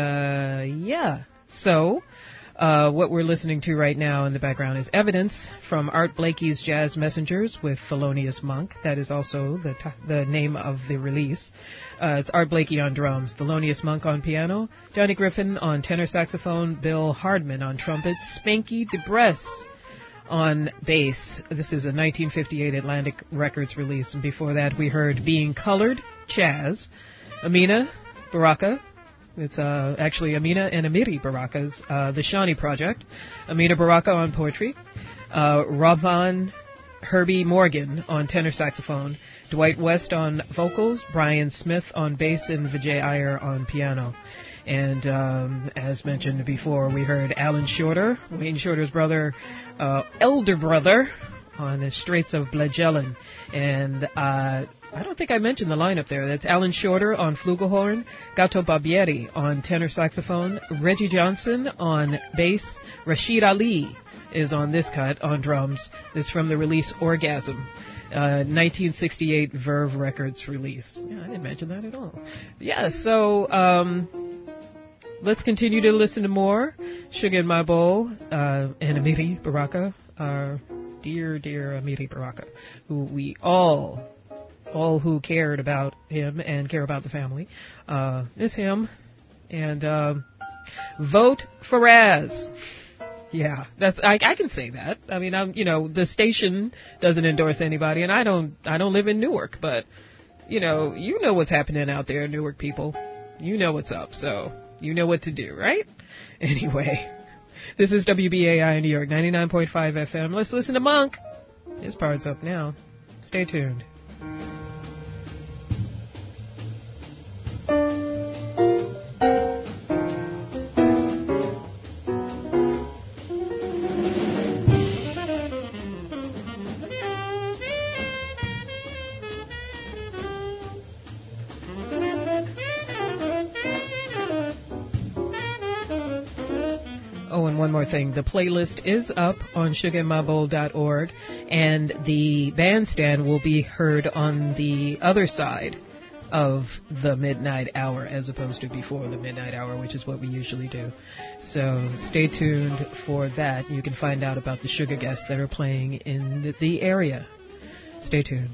So, what we're listening to right now in the background is Evidence from Art Blakey's Jazz Messengers with Thelonious Monk. That is also the name of the release. It's Art Blakey on drums, Thelonious Monk on piano, Johnny Griffin on tenor saxophone, Bill Hardman on trumpet, Spanky DeBress on bass. This is a 1958 Atlantic Records release. And before that, we heard Being Colored, Chaz, Amina Baraka. It's actually Amina and Amiri Baraka's The Shawnee Project. Amina Baraka on poetry. Robban Herbie Morgan on tenor saxophone. Dwight West on vocals. Brian Smith on bass and Vijay Iyer on piano. And as mentioned before, we heard Alan Shorter, Wayne Shorter's brother, elder brother, on the Straits of Bledgelen. And I don't think I mentioned the lineup there. That's Alan Shorter on flugelhorn, Gato Barbieri on tenor saxophone, Reggie Johnson on bass, Rashid Ali is on this cut on drums. This is from the release Orgasm, 1968 Verve Records release. Yeah, I didn't mention that at all. Yeah, so let's continue to listen to more Sugar in My Bowl and Amiri Baraka, our dear Amiri Baraka, who we all who cared about him and care about the family, is him. And vote for Raz. Yeah, I can say that. I mean, the station doesn't endorse anybody, and I don't live in Newark, but you know what's happening out there, Newark people. You know what's up, so you know what to do, right? Anyway, this is WBAI in New York, 99.5 FM. Let's listen to Monk. His part's up now. Stay tuned. One more thing. The playlist is up on sugarinmybowl.org, and the bandstand will be heard on the other side of the midnight hour as opposed to before the midnight hour, which is what we usually do. So stay tuned for that. You can find out about the sugar guests that are playing in the area. Stay tuned.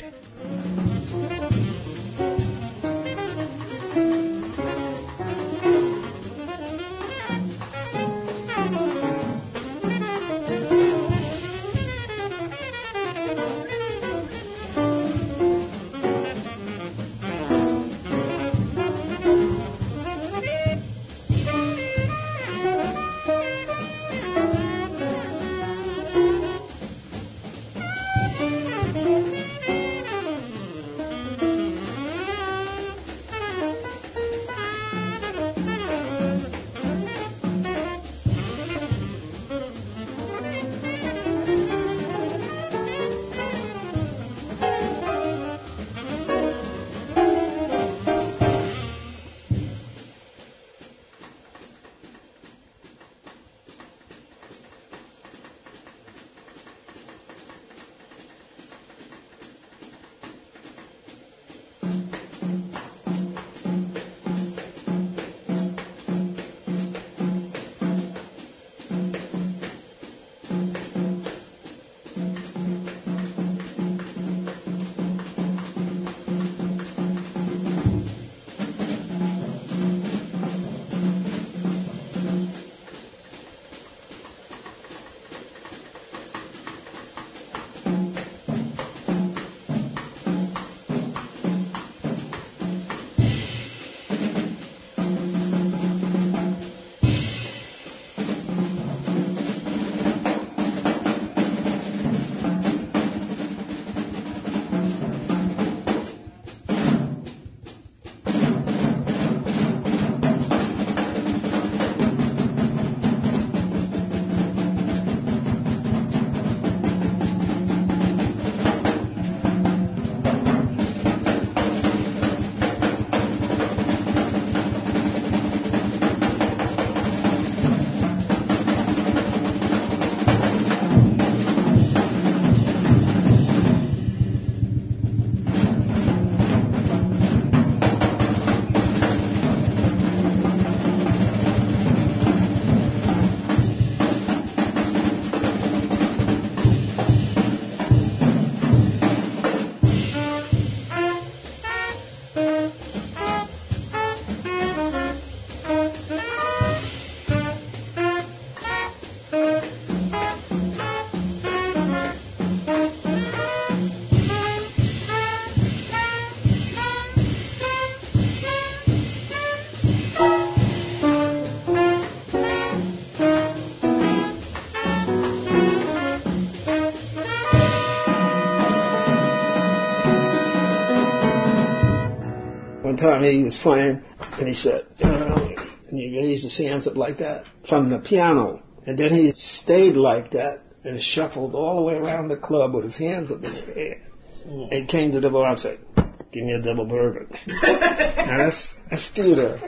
time he was playing, and he said, and he raised his hands up like that from the piano. And then he stayed like that and shuffled all the way around the club with his hands up in the air. And came to the bar and said, give me a double bourbon. Now that's theater.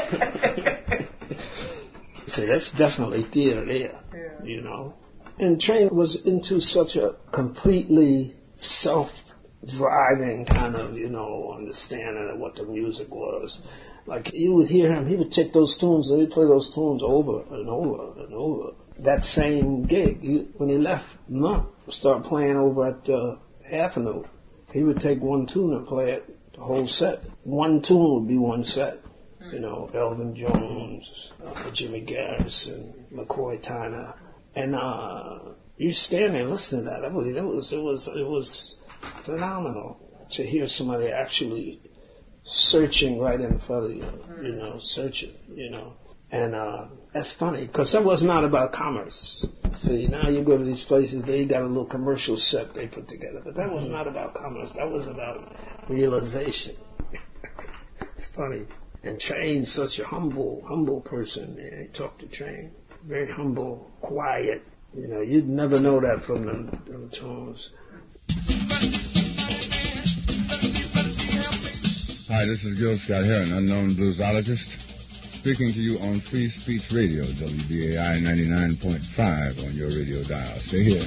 So that's definitely theater there, you know. And Train was into such a completely self-driving kind of, you know, understanding of what the music was. Like, you would hear him, he would take those tunes and he'd play those tunes over and over and over. That same gig, when he left Monk, started playing over at Half a Note, he would take one tune and play it the whole set. One tune would be one set. You know, Elvin Jones, Jimmy Garrison, McCoy Tyner. And you stand there and listen to that. It was phenomenal to hear somebody actually searching right in front of you, you know, searching, you know. And that's funny, because that was not about commerce. See, now you go to these places, they got a little commercial set they put together. But that was not about commerce. That was about realization. It's funny. And Train's such a humble person. He talked to Train. Very humble, quiet. You know, you'd never know that from them tones.
Hi, this is Gil Scott Heron, unknown bluesologist, speaking to you on Free Speech Radio, WBAI 99.5 on your radio dial. Stay here.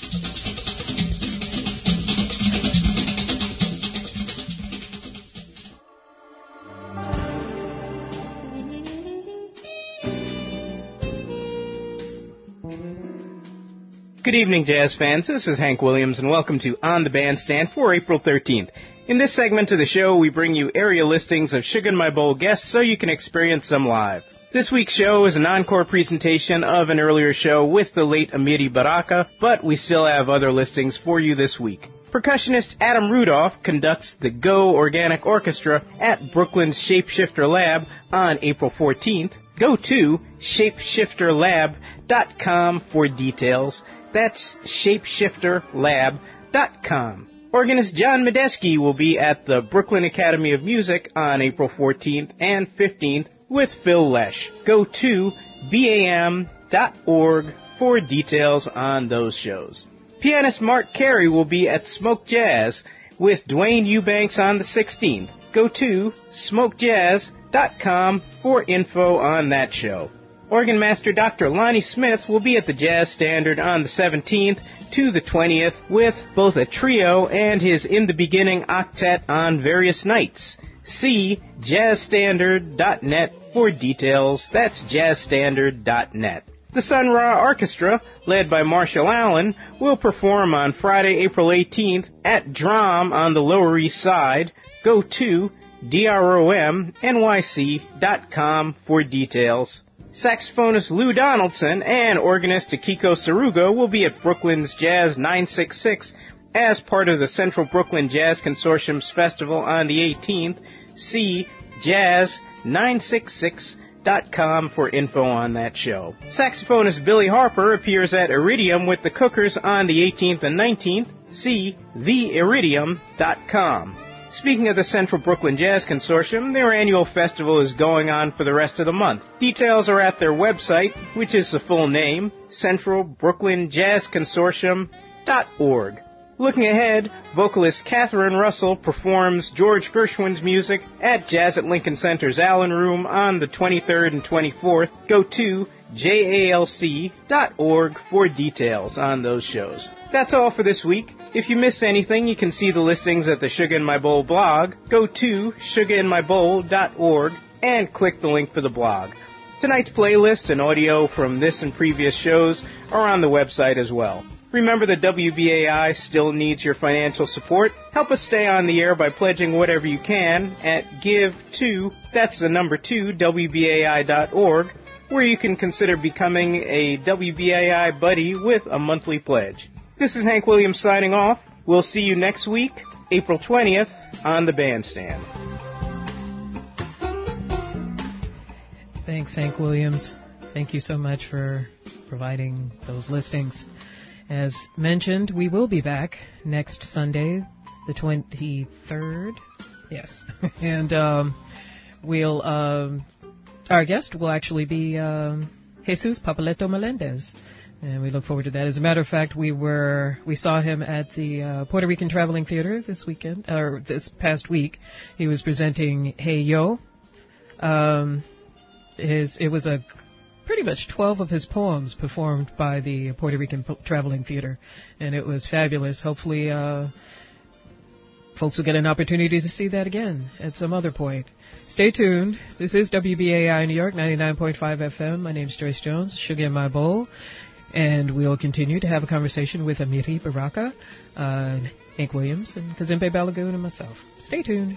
Good evening, jazz fans. This is Hank Williams, and welcome to On the Bandstand for April 13th. In this segment of the show, we bring you area listings of Sugar in My Bowl guests so you can experience them live. This week's show is an encore presentation of an earlier show with the late Amiri Baraka, but we still have other listings for you this week. Percussionist Adam Rudolph conducts the Go Organic Orchestra at Brooklyn's Shapeshifter Lab on April 14th. Go to shapeshifterlab.com for details. That's shapeshifterlab.com. Organist John Medeski will be at the Brooklyn Academy of Music on April 14th and 15th with Phil Lesh. Go to bam.org for details on those shows. Pianist Mark Carey will be at Smoke Jazz with Dwayne Eubanks on the 16th. Go to smokejazz.com for info on that show. Organ master Dr. Lonnie Smith will be at the Jazz Standard on the 17th to the 20th with both a trio and his In the Beginning octet on various nights. See jazzstandard.net for details. That's jazzstandard.net. The Sun Ra Orchestra, led by Marshall Allen, will perform on Friday, April 18th at Drom on the Lower East Side. Go to dromnyc.com for details. Saxophonist Lou Donaldson and organist Akiko Sarugo will be at Brooklyn's Jazz 966 as part of the Central Brooklyn Jazz Consortium's festival on the 18th. See jazz966.com for info on that show. Saxophonist Billy Harper appears at Iridium with the Cookers on the 18th and 19th. See theiridium.com. Speaking of the Central Brooklyn Jazz Consortium, their annual festival is going on for the rest of the month. Details are at their website, which is the full name, centralbrooklynjazzconsortium.org. Looking ahead, vocalist Catherine Russell performs George Gershwin's music at Jazz at Lincoln Center's Allen Room on the 23rd and 24th. Go to jalc.org for details on those shows. That's all for this week. If you missed anything, you can see the listings at the Sugar in My Bowl blog. Go to sugarinmybowl.org and click the link for the blog. Tonight's playlist and audio from this and previous shows are on the website as well. Remember that WBAI still needs your financial support. Help us stay on the air by pledging whatever you can at give2, that's the number 2, WBAI.org, where you can consider becoming a WBAI buddy with a monthly pledge. This is Hank Williams signing off. We'll see you next week, April 20th, on the Bandstand.
Thanks, Hank Williams. Thank you so much for providing those listings. As mentioned, we will be back next Sunday, the 23rd. Yes. And our guest will actually be Jesus Papaleto Melendez. And we look forward to that. As a matter of fact, we saw him at the Puerto Rican Traveling Theater this past week. He was presenting Hey Yo. It was pretty much 12 of his poems performed by the Puerto Rican Traveling Theater, and it was fabulous. Hopefully, folks will get an opportunity to see that again at some other point. Stay tuned. This is WBAI New York, 99.5 FM. My name's Joyce Jones, Sugar in My Bowl, and we'll continue to have a conversation with Amiri Baraka, Hank Williams, and Kazembe Balagoon, and myself. Stay tuned.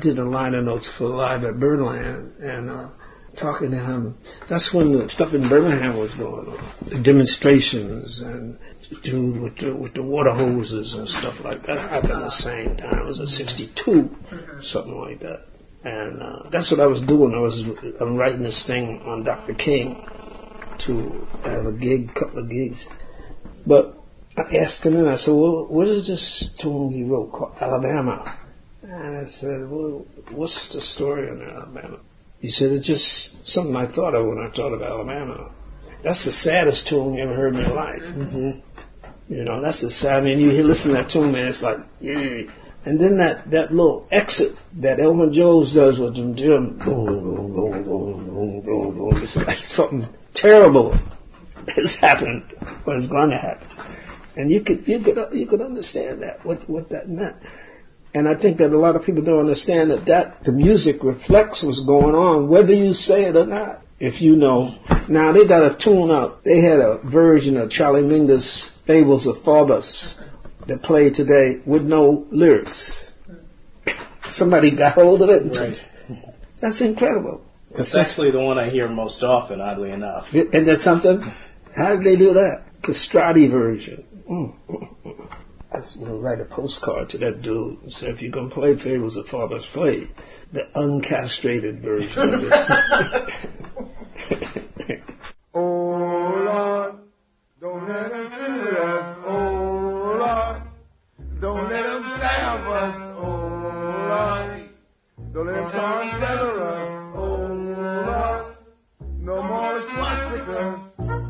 did the liner notes for Live at Birdland, and talking to him, that's when the stuff in Birmingham was going on. The demonstrations and with the water hoses and stuff like that happened at the same time. It was in 62, something like that. And that's what I was doing. I'm writing this thing on Dr. King to have a couple of gigs. But I asked him, and I said, well, what is this tune he wrote called Alabama? And I said, well, what's the story in Alabama? He said, it's just something I thought of when I thought of Alabama. That's the saddest tune you ever heard in your life. Mm-hmm. You know, that's the sad. I mean, you listen to that tune, man, it's like, yeah. And then that little exit that Elvin Jones does with them, boom, boom, boom, boom, boom, boom, boom. It's like something terrible has happened or is going to happen. And you could understand that, what that meant. And I think that a lot of people don't understand that the music reflects what's going on, whether you say it or not. If you know. Now, they got a tune out. They had a version of Charlie Mingus' Fables of Faubus that played today with no lyrics. Somebody got hold of it. Right. That's incredible.
It's actually the one I hear most often, oddly enough.
And that's something? How did they do that? The Strati version. I was going to write a postcard to that dude and say, if you're going to play Fables of Faubus, play the uncastrated version of it.
Oh, Lord, don't let them shoot us. Oh, Lord, don't let them stab us. Oh, Lord, don't let them torture us. Oh, Lord, no more swastikas.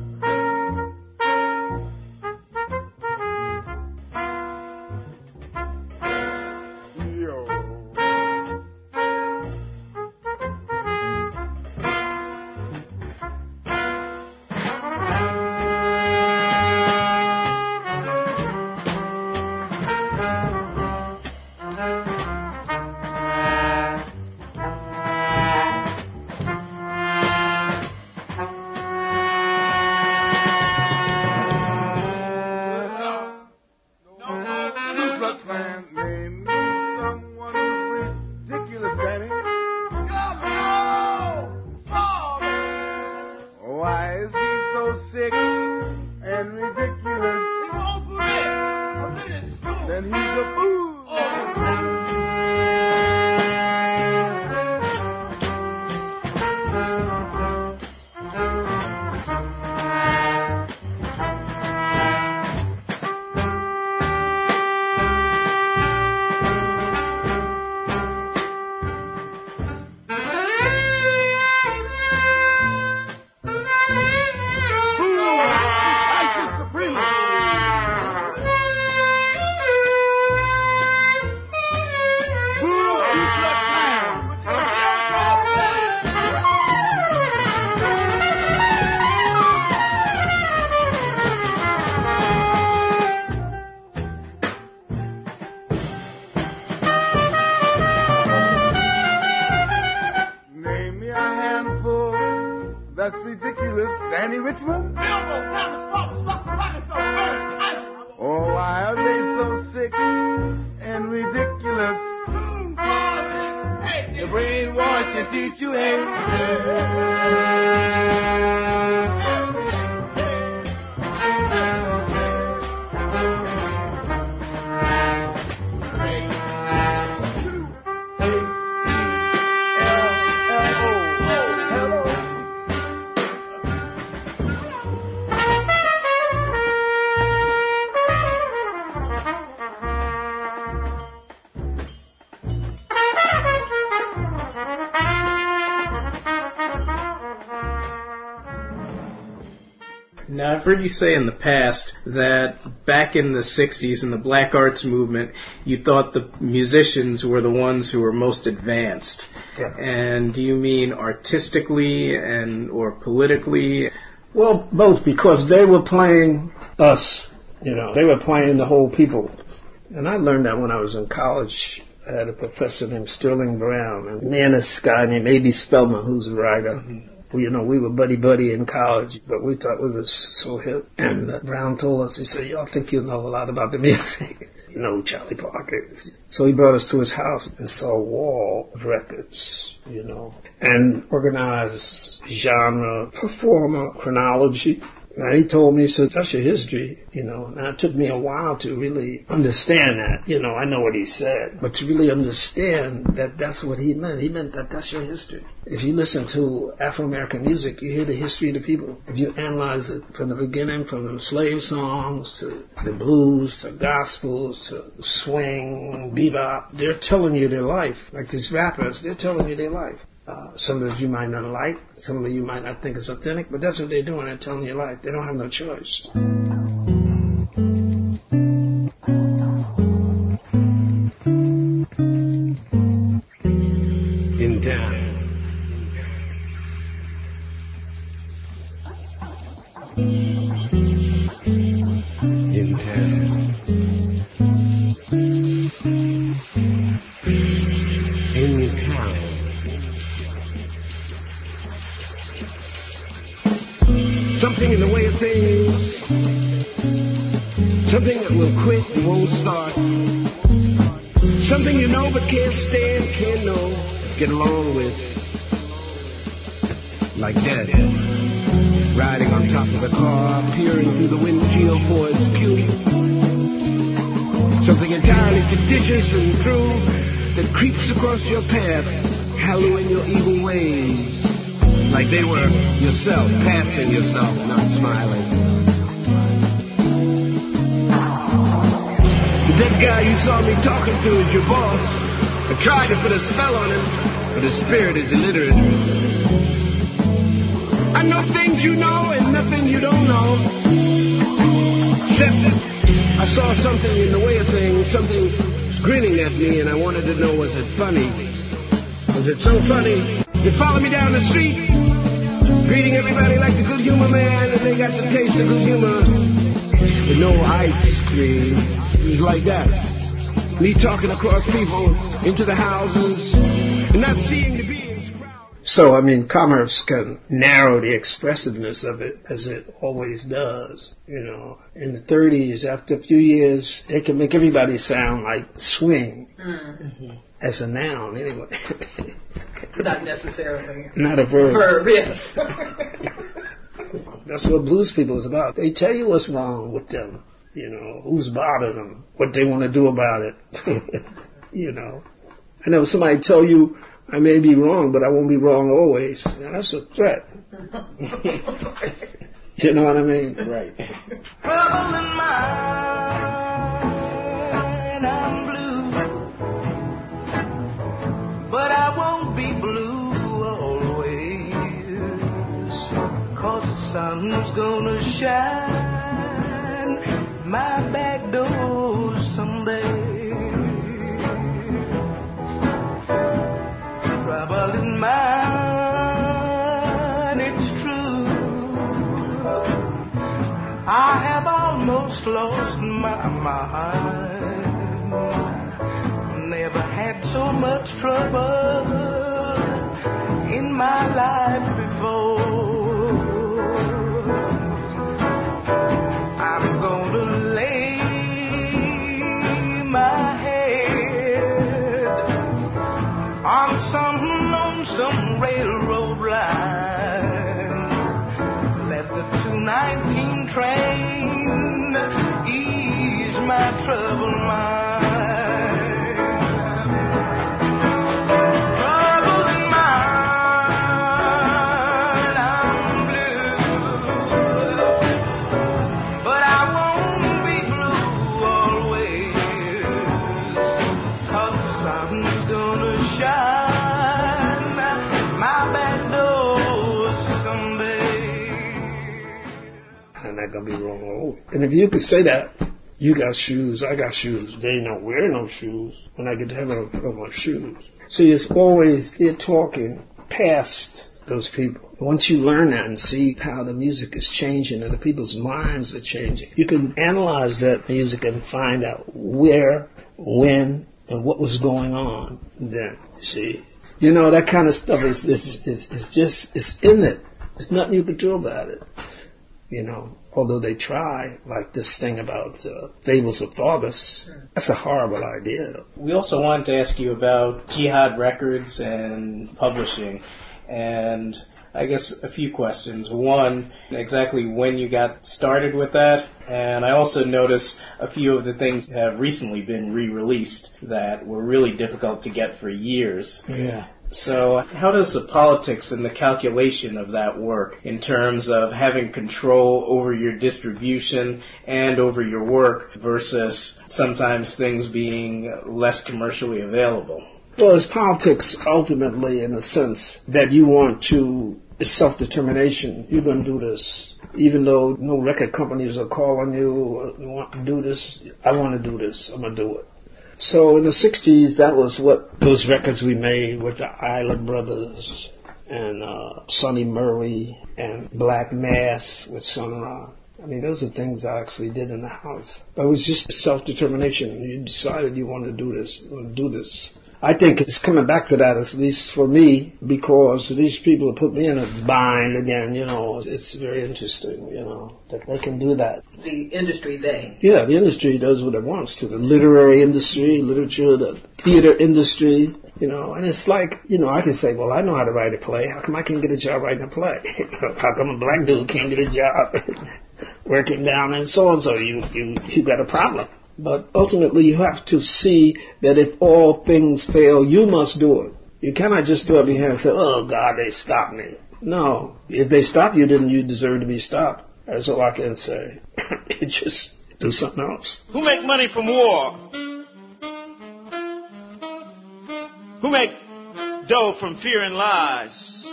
That's ridiculous. Danny Richmond? Oh, why are they so sick and ridiculous? The brainwash and teach you hate.
Now, I've heard you say in the past that back in the 60s in the black arts movement, you thought the musicians were the ones who were most advanced.
Yeah.
And do you mean artistically or politically?
Well, both, because they were playing us. You know, they were playing the whole people. And I learned that when I was in college. I had a professor named Sterling Brown, and me and this guy named A.B. Spellman, who's a writer. Mm-hmm. We were buddy-buddy in college, but we thought we was so hip. And Brown told us, he said, y'all think you know a lot about the music. You know who Charlie Parker is. So he brought us to his house and saw a wall of records, you know, and organized genre, performer, chronology. And he told me, he said, that's your history, you know. And it took me a while to really understand that. You know, I know what he said, but to really understand that that's what he meant. He meant that that's your history. If you listen to Afro-American music, you hear the history of the people. If you analyze it from the beginning, from the slave songs to the blues to gospels to swing, bebop, they're telling you their life. Like these rappers, they're telling you their life. Some of it you might not like, some of it you might not think is authentic, but that's what they're doing. They're telling your life. They don't have no choice.
In town. In town. In town. Something in the way of things, something that will quit and won't start, something you know but can't stand, can't know, get along with, like death, riding on top of the car, peering through the windshield for its cue, something entirely fictitious and true that creeps across your path, hallowing your evil ways. Like they were yourself, passing yourself, not smiling. The dead guy you saw me talking to is your boss. I tried to put a spell on him, but his spirit is illiterate. I know things you know and nothing you don't know. Except I saw something in the way of things, something grinning at me, and I wanted to know, was it funny? Was it so funny? You follow me down the street, greeting everybody like the good humor man, and they got the taste of good humor with no ice cream. It was like that. Me talking across people into the houses and not seeing the beings crowd.
So, I mean, commerce can narrow the expressiveness of it as it always does. You know, in the 30s, after a few years, they can make everybody sound like swing. Mm-hmm. As a noun, anyway.
Not necessarily.
Not a verb.
Yes.
That's what blues people is about. They tell you what's wrong with them. You know, who's bothering them, what they want to do about it. You know. I know somebody tell you, I may be wrong, but I won't be wrong always. Now, that's a threat. You know what I mean?
Right.
Trouble in mind, I'm blue, but I won't be blue always, 'cause the sun's gonna shine my back door someday. Trouble in mind, it's true, I have almost lost my mind. Never had so much trouble in my life before. I'm gonna lay my head on some lonesome railroad line. Let the 219 train ease my troubled mind. Trouble in mind, I'm blue, but I won't be blue always, 'cause the sun's gonna shine my back door someday.
I'm not going to be wrong always. And if you could say that, you got shoes, I got shoes. They ain't not wearing no shoes. When I get to heaven, I'll put on my shoes. See, it's always, they're talking past those people. Once you learn that and see how the music is changing and the people's minds are changing, you can analyze that music and find out where, when, and what was going on then. See, you know, that kind of stuff is just, it's in it. There's nothing you can do about it. you know, although they try, like this thing about Fables of Faubus. That's a horrible idea.
We also wanted to ask you about Jihad Records and publishing, and I guess a few questions. One, exactly when you got started with that, and I also noticed a few of the things have recently been re-released that were really difficult to get for years.
Yeah.
So how does the politics and the calculation of that work in terms of having control over your distribution and over your work versus sometimes things being less commercially available?
Well, it's politics ultimately in the sense that you want to, it's self-determination. You're going to do this. Even though no record companies are calling you, you want to do this, I want to do this, I'm going to do it. So in the 60s, that was what those records we made with the Island Brothers and Sonny Murray and Black Mass with Sun Ra. I mean, those are things I actually did in the house. But it was just self-determination. You decided you want to do this, you want to do this. I think it's coming back to that, at least for me, because these people put me in a bind again, you know. It's very interesting, you know, that they can do that.
The industry, they.
Yeah, the industry does what it wants to. The literary industry, literature, the theater industry, you know. And it's like, you know, I can say, well, I know how to write a play. How come I can't get a job writing a play? How come a black dude can't get a job working down and so on? So you got a problem. But ultimately, you have to see that if all things fail, you must do it. You cannot just throw up your hands and say, oh, God, they stopped me. No. If they stop you, then you deserve to be stopped. That's all I can say. Just do something else.
Who make money from war? Who make dough from fear and lies?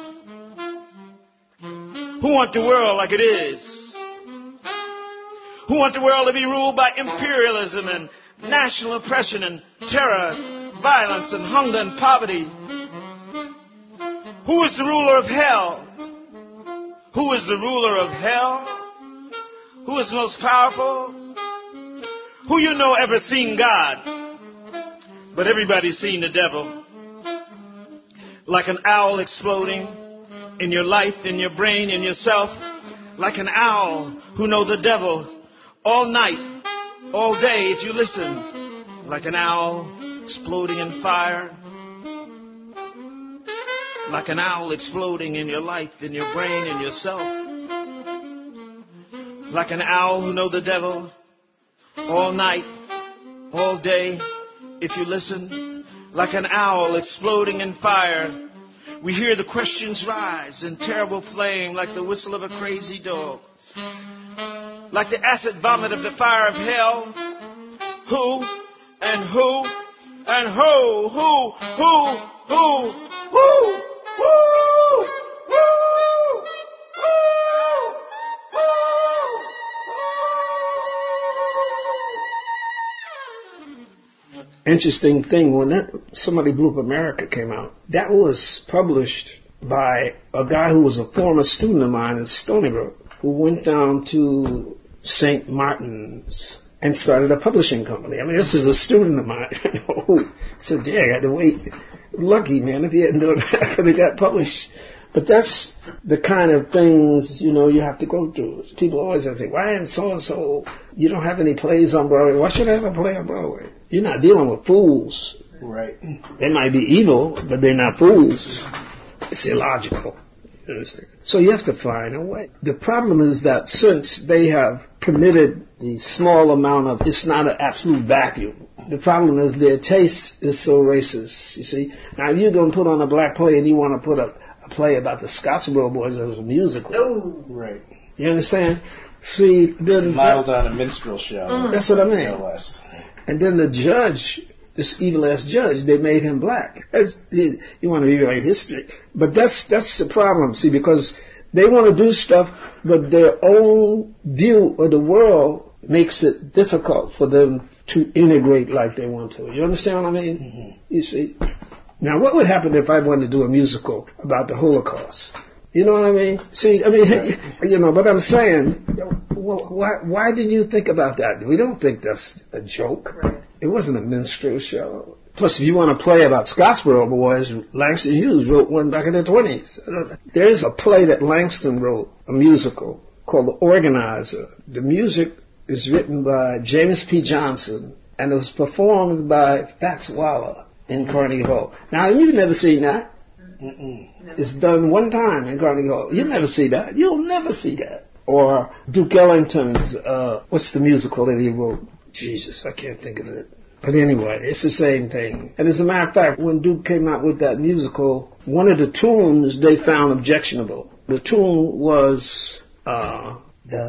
Who want the world like it is? Who want the world to be ruled by imperialism and national oppression and terror, violence and hunger and poverty? Who is the ruler of hell? Who is the ruler of hell? Who is most powerful? Who you know ever seen God? But everybody's seen the devil. Like an owl exploding in your life, in your brain, in yourself. Like an owl who know the devil. All night, all day, if you listen, like an owl exploding in fire, like an owl exploding in your life, in your brain, in yourself, like an owl who know the devil, all night, all day, if you listen, like an owl exploding in fire. We hear the questions rise in terrible flame like the whistle of a crazy dog. Like the acid vomit of the fire of hell. Who and who and who,
Interesting thing, when that Somebody Blew Up America came out, that was published by a guy who was a former student of mine in Stony Brook, who went down to St. Martin's and started a publishing company. I mean, this is a student of mine who said, yeah, I had to wait. Lucky, man, if he hadn't done that, I could have got published. But that's the kind of things, you know, you have to go through. People always think, why isn't so-and-so, you don't have any plays on Broadway? Why should I have a play on Broadway? You're not dealing with fools.
Right.
They might be evil, but they're not fools. It's illogical. So you have to find a way. The problem is that since they have permitted the small amount of, it's not an absolute vacuum. The problem is their taste is so racist, you see. Now, if you're going to put on a black play and you want to put a play about the Scottsboro Boys as a musical.
Oh.
Right.
You understand? See, then...
Modeled on a minstrel show.
That's what I mean.
No less.
And then the judge, this evil-ass judge, they made him black. You want to rewrite history. But that's the problem, see, because they want to do stuff, but their own view of the world makes it difficult for them to integrate like they want to. You understand what I mean? Mm-hmm. You see? Now, what would happen if I wanted to do a musical about the Holocaust? You know what I mean? See, I mean, you know, but I'm saying, well, why didn't you think about that? We don't think that's a joke. Right. It wasn't a minstrel show. Plus, if you want to play about Scottsboro Boys, Langston Hughes wrote one back in the 20s. There is a play that Langston wrote, a musical, called The Organizer. The music is written by James P. Johnson, and it was performed by Fats Waller in Carnegie Hall. Now, you've never seen that. It's done one time in Carnegie Hall. You'll never see that. You'll never see that. Or Duke Ellington's, what's the musical that he wrote? Jesus, I can't think of it. But anyway, it's the same thing. And as a matter of fact, when Duke came out with that musical, one of the tunes they found objectionable. The tune was, I'm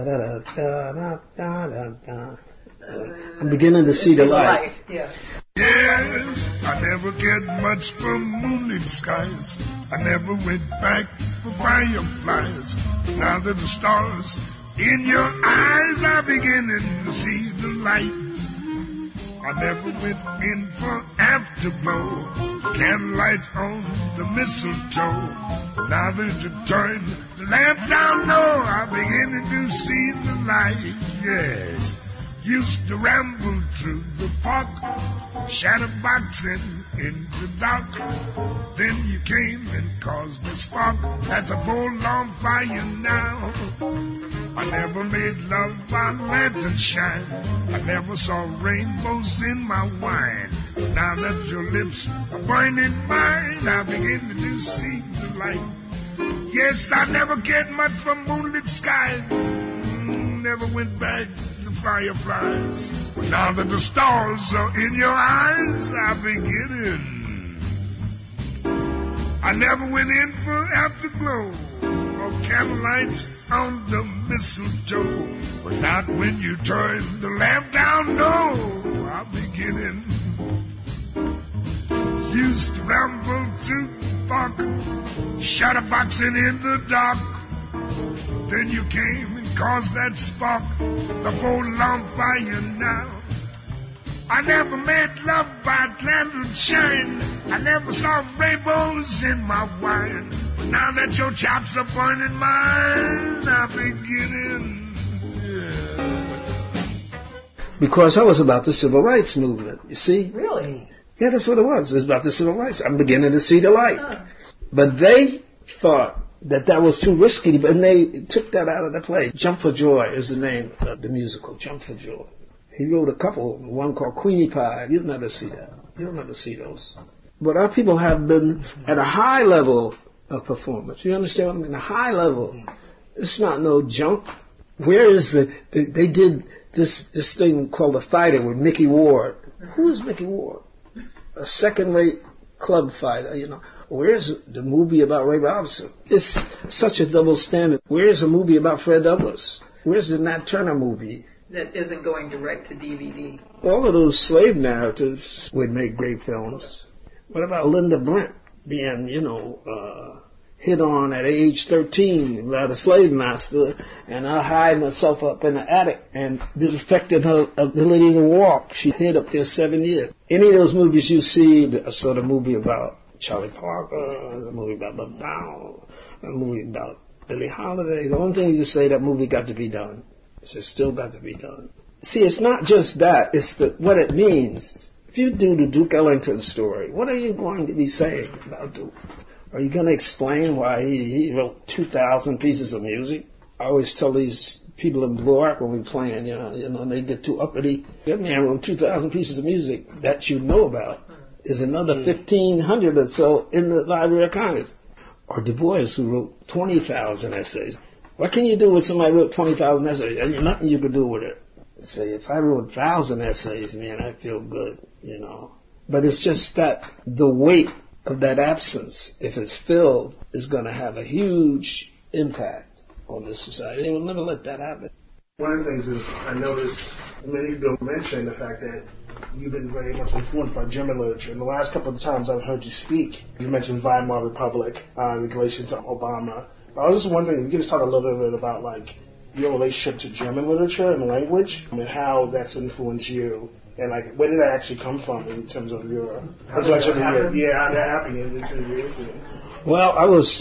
beginning to see the light.
Yes.
Yes, I never cared much for moonlit skies. I never went back for fireflies. Now that the stars in your eyes are beginning to see the lights. I never went in for afterglow, candlelight on the mistletoe. Now that you turn the lamp down low, I'm beginning to see the light. Yes, used to ramble through the park, shadowboxing in the dark. Then you came and caused a spark that's a full on fire now. I never made love by lantern shine. I never saw rainbows in my wine. Now that your lips are burning mine, I begin to see the light. Yes, I never cared much for moonlit skies. Never went back to fireflies. But now that the stars are in your eyes, I'm beginning. I never went in for afterglow or candlelight on the mistletoe. But not when you turn the lamp down, no, I'm beginning. Used to ramble through the park, shadowboxing in the dark. Then you came and caused that spark, the whole on fire now. I never made love by lantern shine. I never saw rainbows in my wine. But now that your chops are burning mine, I'm beginning. Yeah.
Because I was about the civil rights movement, you see?
Really?
Yeah, that's what it was. It was about the civil rights. I'm beginning to see the light. But they thought that was too risky, and they took that out of the play. Jump for Joy is the name of the musical, Jump for Joy. He wrote a couple, one called Queenie Pie. You'll never see that. You'll never see those. But our people have been at a high level of performance. You understand what I mean? A high level. It's not no junk. Where is they did this thing called The Fighter with Mickey Ward. Who is Mickey Ward? A second-rate club fighter, you know. Where's the movie about Ray Robinson? It's such a double standard. Where's a movie about Fred Douglass? Where's the Nat Turner movie?
That isn't going direct to DVD.
All of those slave narratives would make great films. What about Linda Brent being, hit on at age 13 by the slave master and her hiding herself up in the attic and it affected her ability to walk? She hid up there 7 years. Any of those movies you see, a sort of movie about Charlie Parker, a movie about Buck Brown, a movie about Billie Holiday, the only thing you say, that movie got to be done. It's still got to be done. See, it's not just that, it's what it means. If you do the Duke Ellington story, what are you going to be saying about Duke? Are you going to explain why he wrote 2,000 pieces of music? I always tell these people in Blue Arc when we're playing, and they get too uppity. That man wrote 2,000 pieces of music that you know about. There's another 1,500 or so in the Library of Congress. Or Du Bois, who wrote 20,000 essays. What can you do with somebody who wrote 20,000 essays? And nothing you could do with it. Say, if I wrote 1,000 essays, man, I feel good, But it's just that the weight of that absence, if it's filled, is going to have a huge impact on this society. They will never let that happen.
One of the things is I noticed many people mention the fact that you've been very much influenced by German literature. And the last couple of times I've heard you speak, you mentioned Weimar Republic in relation to Obama. But I was just wondering if you could just talk a little bit about your relationship to German literature and language and how that's influenced you. And where did that actually come from in terms of your intellectual career? Yeah, how that happened in terms of your influence.
Well,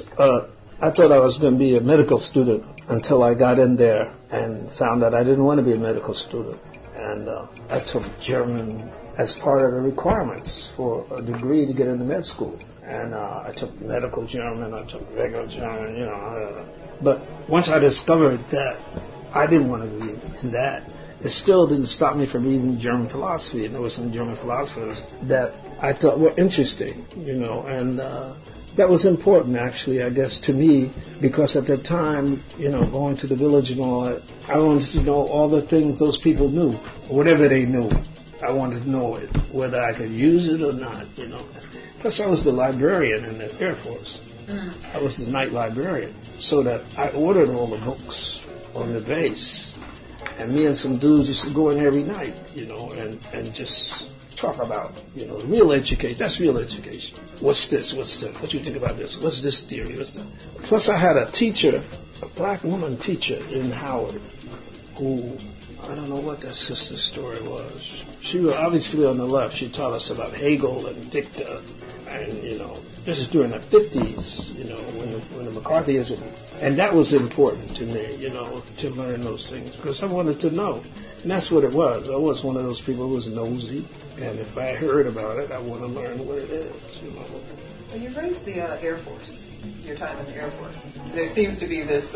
I thought I was going to be a medical student until I got in there and found that I didn't want to be a medical student. And I took German as part of the requirements for a degree to get into med school. And I took medical German, I took regular German, But once I discovered that I didn't want to read in that, it still didn't stop me from reading German philosophy. And there were some German philosophers that I thought were interesting, and that was important, actually, I guess, to me, because at the time, going to the village and all that, I wanted to know all the things those people knew, whatever they knew. I wanted to know it, whether I could use it or not, Plus, I was the librarian in the Air Force. I was the night librarian, so that I ordered all the books on the base. And me and some dudes used to go in every night, and just talk about, real education. That's real education. What's this? What's that? What do you think about this? What's this theory? What's that? Plus, I had a teacher, a black woman teacher in Howard, who, I don't know what that sister's story was. She was obviously on the left. She taught us about Hegel and Fichte, and, this is during the 50s, when the McCarthyism, and that was important to me, to learn those things, because I wanted to know. And that's what it was. I was one of those people who was nosy, and if I heard about it, I want to learn what it is,
Well, you raised the Air Force, your time in the Air Force. There seems to be this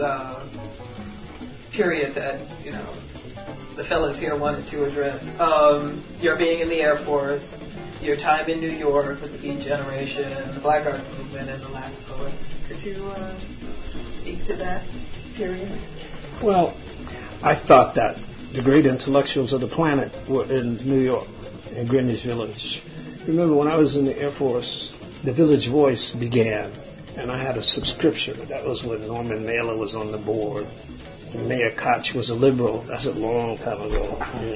period that, the fellas here wanted to address. Your being in the Air Force, your time in New York with the Beat Generation, the Black Arts Movement, and the Last Poets. Could you speak to that period?
Well, I thought that the great intellectuals of the planet were in New York, in Greenwich Village. Remember, when I was in the Air Force, the Village Voice began, and I had a subscription. That was when Norman Mailer was on the board. And Mayor Koch was a liberal. That's a long time ago,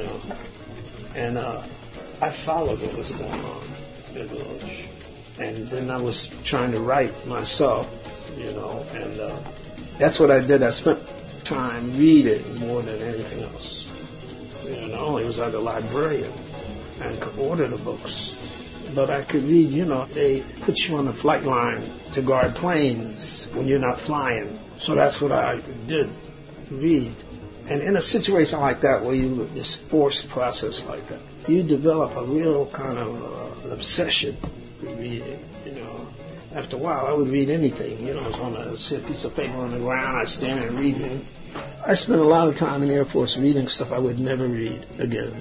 And I followed what was going on in the village. And then I was trying to write myself, and that's what I did. I spent time reading more than anything else. Not only was I the librarian and could order the books, but I could read, they put you on the flight line to guard planes when you're not flying. So that's what I did, read. And in a situation like that, where you this forced process like that, you develop a real kind of an obsession with reading, After a while, I would read anything, it was on a piece of paper on the ground, I'd stand and read it. I spent a lot of time in the Air Force reading stuff I would never read again.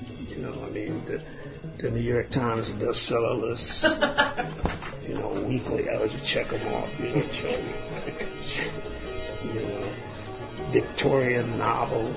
The New York Times bestseller lists, weekly, I would check them off, Victorian novels,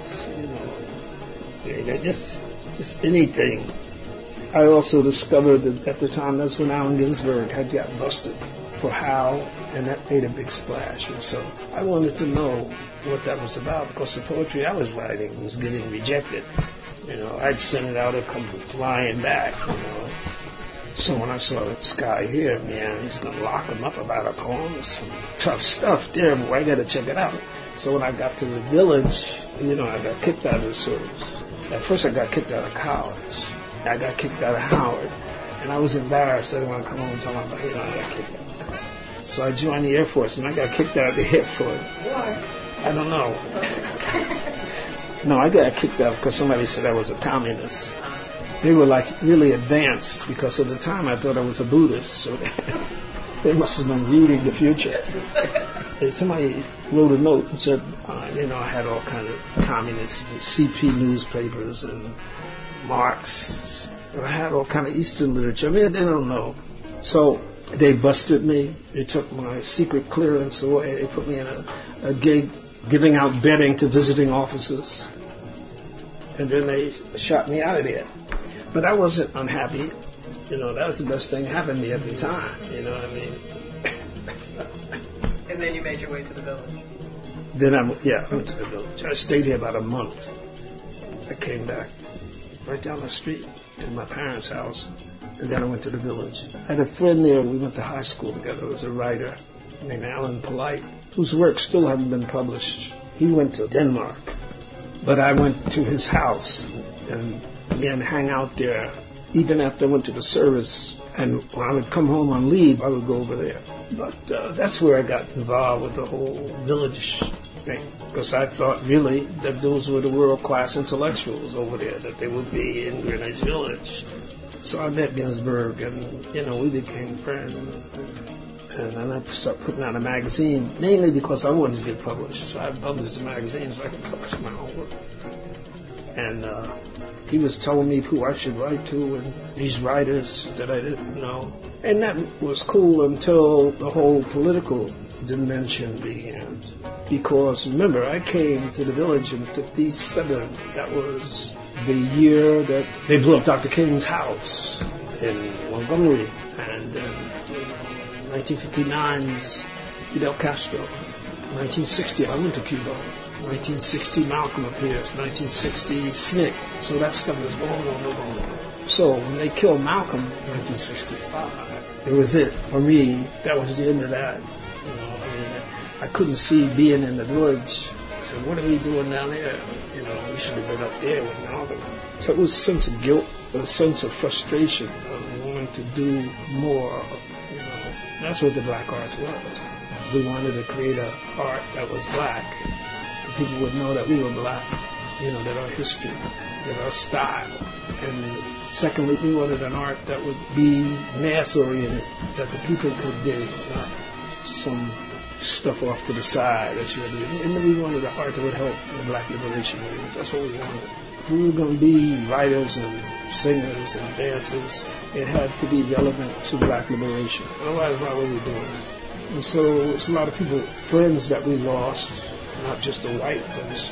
just anything. I also discovered that at the time, that's when Allen Ginsberg had got busted for How, and that made a big splash. And so I wanted to know what that was about, because the poetry I was writing was getting rejected. I'd send it out and come flying back, So when I saw this guy here, man, he's going to lock him up about a poem. Some tough stuff there, boy, I got to check it out. So when I got to the village, I got kicked out of the service. At first I got kicked out of college. I got kicked out of Howard. And I was embarrassed. I didn't want to come home and tell my buddy, I got kicked out. So I joined the Air Force, and I got kicked out of the Air Force.
Why?
I don't know. No, I got kicked out because somebody said I was a communist. They were really advanced, because at the time I thought I was a Buddhist, so they must have been reading the future. Somebody wrote a note and said, I had all kinds of communist CP newspapers and Marx, and I had all kind of Eastern literature. They don't know. So they busted me. They took my secret clearance away. They put me in a gig giving out bedding to visiting officers. And then they shot me out of there. But I wasn't unhappy. That was the best thing happened to me at the time.
And then you made your way to the village.
Then I went to the village. I stayed here about a month. I came back right down the street to my parents' house, and then I went to the village. I had a friend there. We went to high school together. He was a writer named Alan Polite, whose work still haven't been published. He went to Denmark, but I went to his house and began to hang out there. Even after I went to the service, and when I would come home on leave, I would go over there. But that's where I got involved with the whole village thing, because I thought really that those were the world-class intellectuals over there, that they would be in Greenwich Village. So I met Ginsberg, and we became friends. And then I started putting out a magazine, mainly because I wanted to get published. So I published the magazine so I could publish my own work. And he was telling me who I should write to and these writers that I didn't know. And that was cool until the whole political dimension began. Because remember, I came to the village in 57. That was the year that they blew up Dr. King's house in Montgomery. And 1959's Fidel Castro. 1960, I went to Cuba. 1960, Malcolm appears. 1960, SNCC. So that stuff is going on. So when they killed Malcolm in 1965, it was it. For me, that was the end of that. You know, I mean, I couldn't see being in the village. I said, what are we doing down there? You know, we should have been up there with Malcolm. So it was a sense of guilt, a sense of frustration of wanting to do more. You know, that's what the black arts was. We wanted to create an art that was black. People would know that we were black, you know, that our history, that our style. And secondly, we wanted an art that would be mass-oriented, that the people could dig, not some stuff off to the side that you had to do. And then we wanted an art that would help the black liberation movement. That's what we wanted. If we were going to be writers and singers and dancers, it had to be relevant to black liberation. Otherwise, why were we doing it? And so it's a lot of people, friends that we lost, not just the white ones,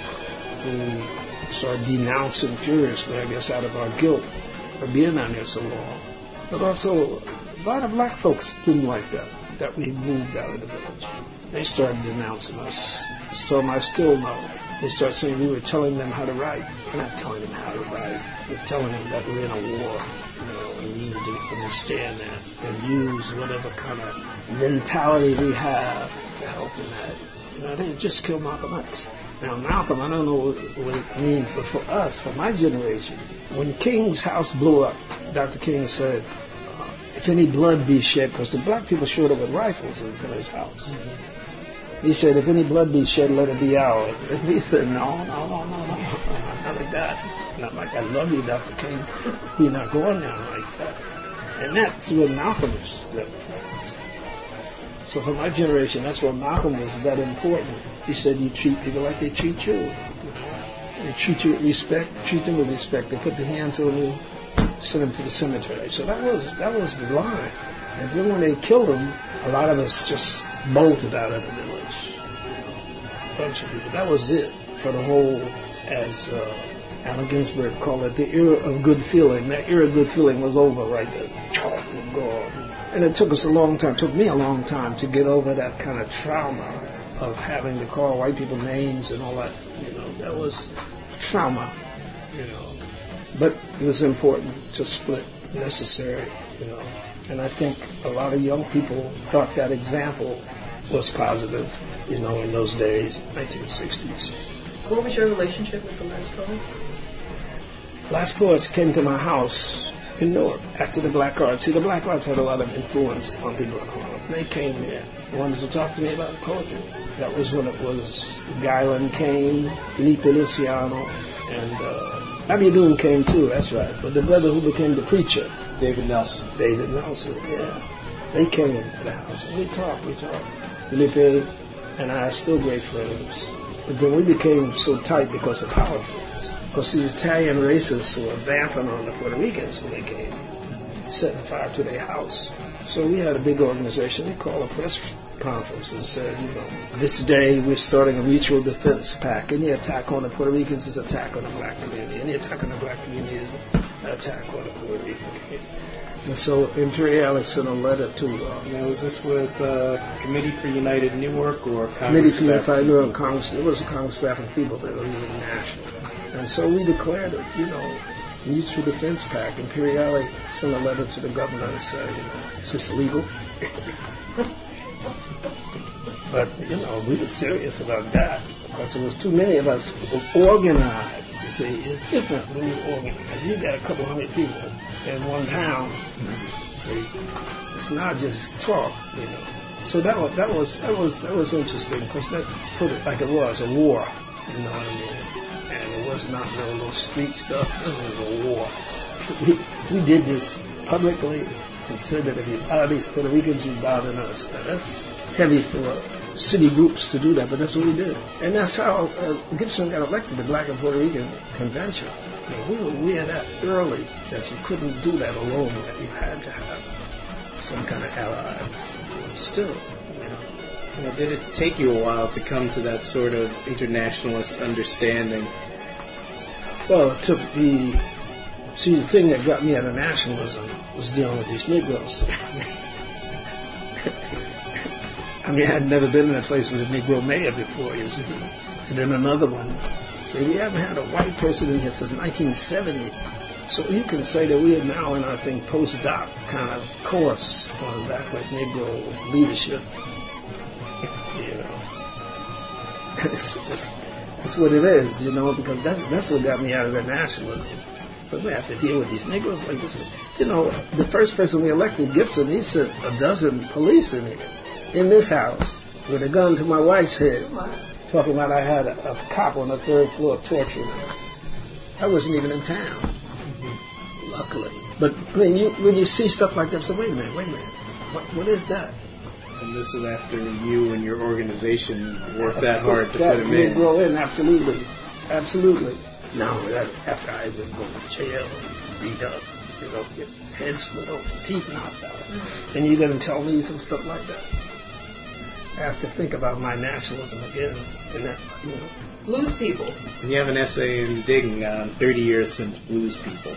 who started denouncing furiously, I guess, out of our guilt for being down there so long. But also, a lot of black folks didn't like that we moved out of the village. They started denouncing us. Some I still know. They started saying we were telling them how to write. We're not telling them how to write. We're telling them that we're in a war. You know, and you need to understand that and use whatever kind of mentality we have to help in that. You know, they just killed Malcolm X. Now, Malcolm, I don't know what it means, but for us, for my generation, when King's house blew up, Dr. King said, if any blood be shed, because the black people showed up with rifles in front of his house. Mm-hmm. He said, if any blood be shed, let it be ours. And we said, no, not like that. Not like, I love you, Dr. King. We're not going down like that. And that's what Malcolm stood for. So for my generation, that's why Malcolm was that important. He said, you treat people like they treat you. They treat you with respect, treat them with respect. They put their hands on you, send them to the cemetery. So that was the line. And then when they killed him, a lot of us just bolted out of the village. A bunch of people. That was it for the whole, as Allen Ginsberg called it, the era of good feeling. That era of good feeling was over right there. Chalk was gone. And it took us a long time, took me a long time to get over that kind of trauma of having to call white people names and all that. You know, that was trauma, you know. But it was important to split, necessary, you know. And I think a lot of young people thought that example was positive, you know, in those days, 1960s.
What was your relationship with the Last Poets?
Last Poets came to my house in Newark after the Black Arts. See, the Black Arts had a lot of influence on people in Harlem. They came there, wanted to talk to me about poetry. That was when it was Guyland Kane, Felipe Luciano, and Abiodun came too, that's right. But the brother who became the preacher,
David Nelson,
yeah. They came into the house and we talked. Felipe and I are still great friends. But then we became so tight because of politics. Because the Italian racists were vamping on the Puerto Ricans when they came, setting fire to their house. So we had a big organization. They called a press conference and said, you know, this day we're starting a mutual defense pact. Any attack on the Puerto Ricans is an attack on the black community. Any attack on the black community is an attack on the Puerto Rican community. And so Imperiale sent a letter to...
now, was this with Committee for United Newark or Congress?
Committee for United Newark, Congress. It was a Congress staff of people that were even national. And so we declared it, you know, Mutual Defense Pact. Imperiale sent a letter to the governor and said, you know, is this legal? But, you know, we were serious about that because there was too many of us organized. You see, it's different when you organize. You got a couple hundred people in one town. See, it's not just talk, you know. So that was interesting because that put it like it was a war. You know what I mean? And it was not no street stuff. This is a war. We did this publicly considered these Puerto Ricans who bothering us. That's heavy for city groups to do that, but that's what we did. And that's how Gibson got elected to the Black and Puerto Rican Convention. You know, we were aware that early that you couldn't do that alone, that you had to have some kind of allies. Still, you know.
Now, did it take you a while to come to that sort of internationalist understanding?
Well, it took me... See, the thing that got me out of nationalism was dealing with these Negroes. I mean, I had never been in a place with a Negro mayor before, you see. And then another one. See, we haven't had a white person in here since 1970. So you can say that we are now in, I think, post-doc kind of course on that with Negro leadership. You know. It's what it is, you know, because that's what got me out of that nationalism. But we have to deal with these Negroes like this. You know, the first person we elected, Gibson, he sent a dozen police in here, in this house, with a gun to my wife's head, talking about I had a cop on the third floor torturing her. I wasn't even in town, luckily. But when you see stuff like that, you say, wait a minute, what is that?
And this is after you and your organization worked that hard to put him in.
Grow in, absolutely. Now, after I would go to jail and beat up, you know, get head split open, teeth knocked out, and you're going to tell me some stuff like that? I have to think about my nationalism again. And that, you know.
Blues People.
And you have an essay in Digging on 30 years since Blues People.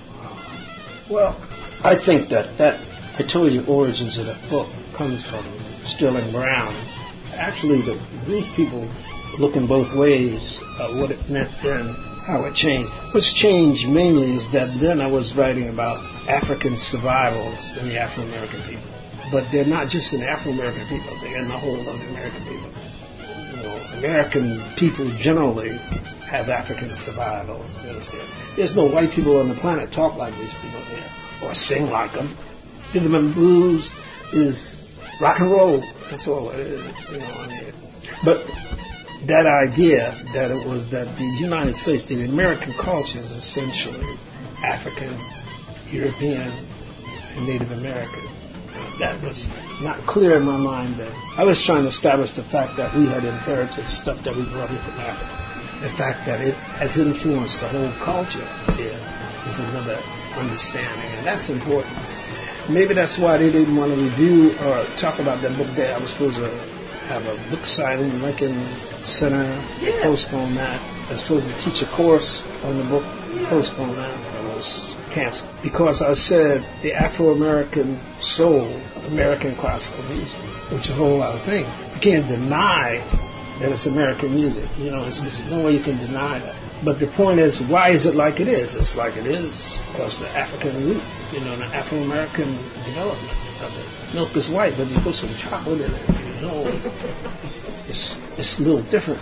Well, I think that I told you origins of the book comes from Sterling Brown. Actually, the Blues People looking both ways at what it meant then, how it changed. What's changed mainly is that then I was writing about African survivals in the Afro-American people. But they're not just in the Afro-American people, they're in the whole of the American people. You know, American people generally have African survivals, you understand? There's no white people on the planet talk like these people here, or sing like them. Rhythm and blues is rock and roll, that's all it is, you know, I mean. But that idea that it was that the United States, the American culture is essentially African, European, and Native American. That was not clear in my mind then. I was trying to establish the fact that we had inherited stuff that we brought here from Africa. The fact that it has influenced the whole culture here is another understanding, and that's important. Maybe that's why they didn't want to review or talk about that book there. I was supposed to have a book signing in Lincoln Center, postpone that. I was supposed to teach a course on the book, postpone that. It was canceled. Because I said the Afro-American soul, American classical music, which is a whole lot of things. You can't deny that it's American music. You know, there's no way you can deny that. But the point is, why is it like it is? It's like it is because the African root, you know, the Afro-American development of it. Milk is white, but you put some chocolate in it, you know, it's a little different.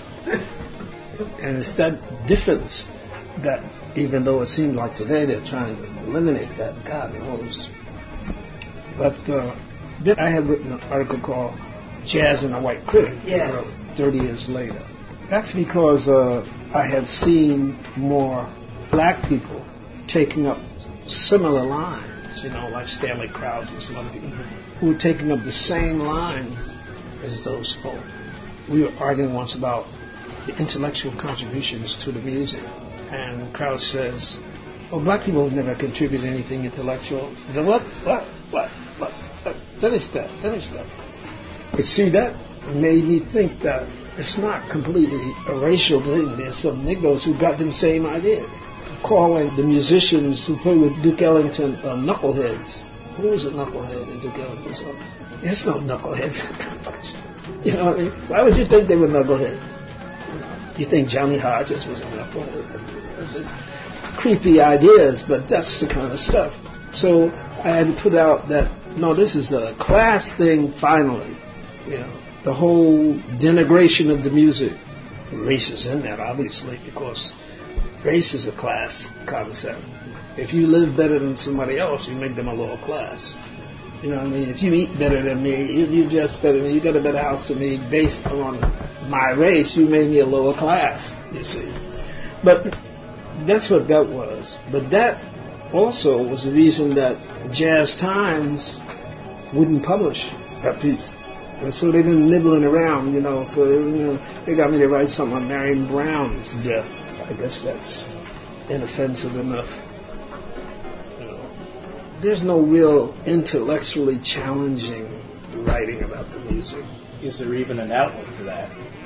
And it's that difference that, even though it seems like today they're trying to eliminate that, God knows. But then I had written an article called Jazz and a White Critic.
Yes.
30 years later. That's because I had seen more black people taking up similar lines, you know, like Stanley Crouch and some other people, who were taking up the same lines as those folk. We were arguing once about the intellectual contributions to the music, and Crouch says, well, black people have never contributed anything intellectual. I said, what? Finish that. But see, that made me think that it's not completely a racial thing. There's some Negroes who got them same ideas. Calling the musicians who play with Duke Ellington knuckleheads. Who was a knucklehead in Duke Ellington's song? There's no knuckleheads. You know what I mean? Why would you think they were knuckleheads? You think Johnny Hodges was a knucklehead? It's just creepy ideas, but that's the kind of stuff. So I had to put out that, no, this is a class thing finally, you know. The whole denigration of the music, race is in that obviously, because race is a class concept. If you live better than somebody else, you make them a lower class. You know what I mean? If you eat better than me, you dress better than me, you got a better house than me, based on my race, you made me a lower class, you see. But that's what that was. But that also was the reason that Jazz Times wouldn't publish that piece. And so they've been nibbling around, so they got me to write something on Marion Brown's death. I guess that's inoffensive enough. There's no real intellectually challenging writing about the music.
Is there even an outlet for that?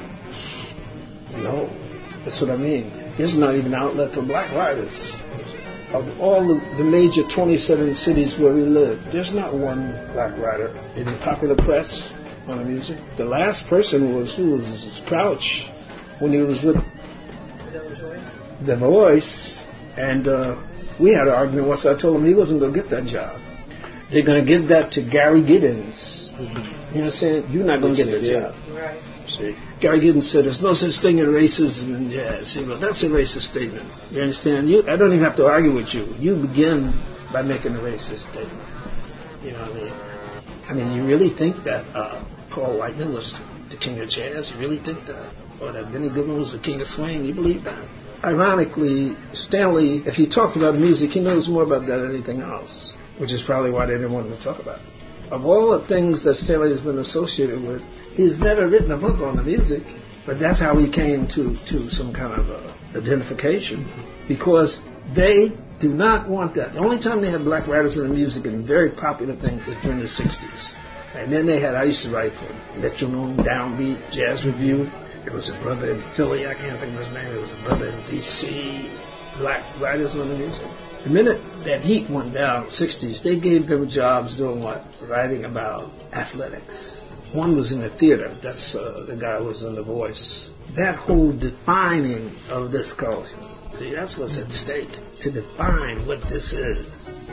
No, that's what I mean. There's not even an outlet for black writers. Of all the major 27 cities where we live, there's not one black writer in the popular press on the music. The last person was Crouch when he was with The Voice, and we had an argument once. I told him he wasn't going to get that job. They're going to give that to Gary Giddens. You know what I'm saying? You're not going to get that job.
Right.
See, Gary Giddens said there's no such thing as racism in jazz. See, well, that's a racist statement. You understand? I don't even have to argue with you. You begin by making a racist statement. You know what I mean? I mean, you really think that Paul Whiteman was the king of jazz? You really think that? Or that Benny Goodman was the king of swing? You believe that? Ironically, Stanley, if you talked about music, he knows more about that than anything else, which is probably why they didn't want him to talk about it. Of all the things that Stanley has been associated with, he's never written a book on the music, but that's how he came to some kind of identification, because they do not want that. The only time they had black writers in the music and very popular things was during the 60s. And then I used to write for Metronome, Downbeat, Jazz Review. There was a brother in Philly, I can't think of his name. There was a brother in D.C., black writers on the music. The minute that heat went down, 60s, they gave them jobs doing what? Writing about athletics. One was in the theater. That's the guy who was in The Voice. That whole defining of this culture. See, that's what's at stake. To define what this is.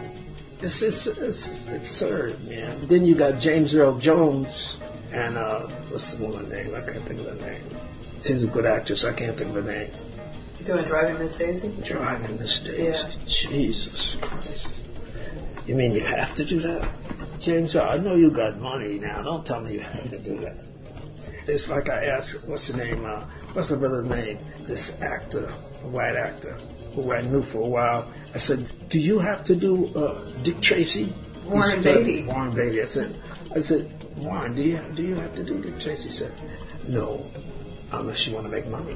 It's absurd, man. Then you got James Earl Jones and what's the woman's name? I can't think of her name. She's a good actress. I can't think of her name.
You doing Driving Miss Daisy?
Driving Miss Daisy.
Yeah.
Jesus Christ. You mean you have to do that? James, I know you got money now. Don't tell me you have to do that. It's like I asked, what's the name? What's the brother's name? This actor, a white actor, who I knew for a while. I said, do you have to do Dick Tracy?
Warren Beatty.
Warren Beatty. I said, Warren, do you have to do Dick Tracy? He said, no, unless you want to make money.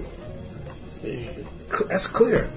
That's clear.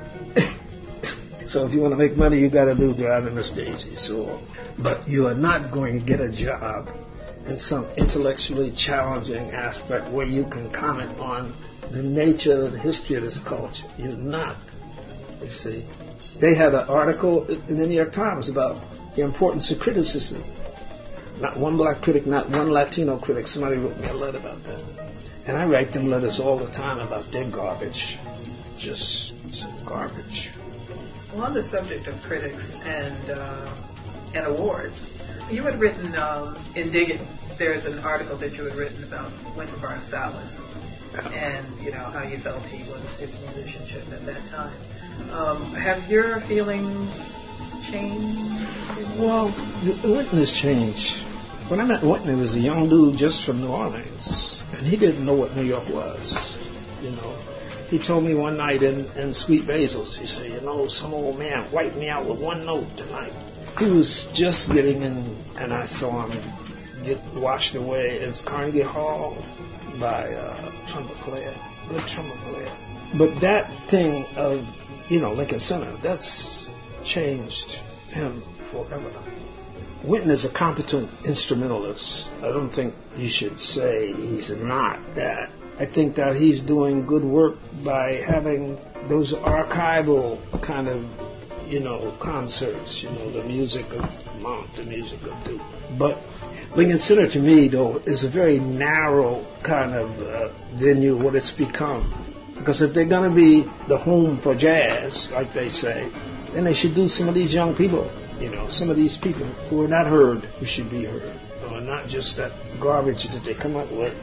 So if you want to make money, you got to do Driving Miss Daisy. So, but you are not going to get a job in some intellectually challenging aspect where you can comment on the nature of the history of this culture. You're not. You see, they had an article in the New York Times about the importance of criticism. Not one black critic, not one Latino critic. Somebody wrote me a letter about that. And I write them letters all the time about their garbage. Just some garbage.
Well, on the subject of critics and awards, you had written in Digging, there's an article that you had written about Wynton Marsalis and, how you felt he was his musicianship at that time. Have your feelings changed?
Well, Wynton has changed. When I met Wynton, he was a young dude just from New Orleans, and he didn't know what New York was, He told me one night in Sweet Basil's, he said, some old man wiped me out with one note tonight. He was just getting in, and I saw him get washed away in Carnegie Hall by a trumpet player, good trumpet player. But that thing of, Lincoln Center, that's changed him forever. Wynton is a competent instrumentalist. I don't think you should say he's not that. I think that he's doing good work by having those archival kind of, concerts, the music of Monk, the music of Duke. But Lincoln Center, to me, though, is a very narrow kind of venue, what it's become. Because if they're going to be the home for jazz, like they say, then they should do some of these young people, some of these people who are not heard, who should be heard. Not just that garbage that they come up with,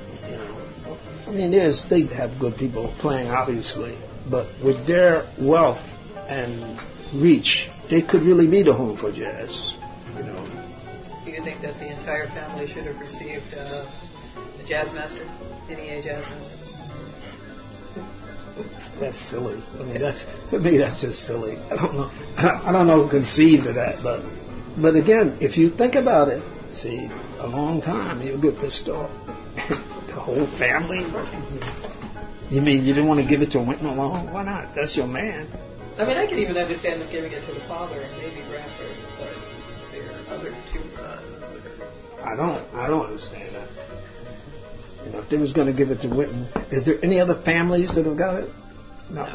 I mean, they have good people playing, obviously, but with their wealth and reach, they could really be the home for jazz,
Do you think that the entire family should have received a jazz master, NEA jazz master?
That's silly. I mean, to me, that's just silly. I don't know who conceived of that, but again, if you think about it, see, a long time, you'll get pissed off. The whole family. You mean you didn't want to give it to Winton alone? Why not? That's your man.
I mean, I can even understand them giving it to the father and maybe Bradford, but their other two sons.
I don't understand that. You know, if they was going to give it to Winton, is there any other families that have got it? No.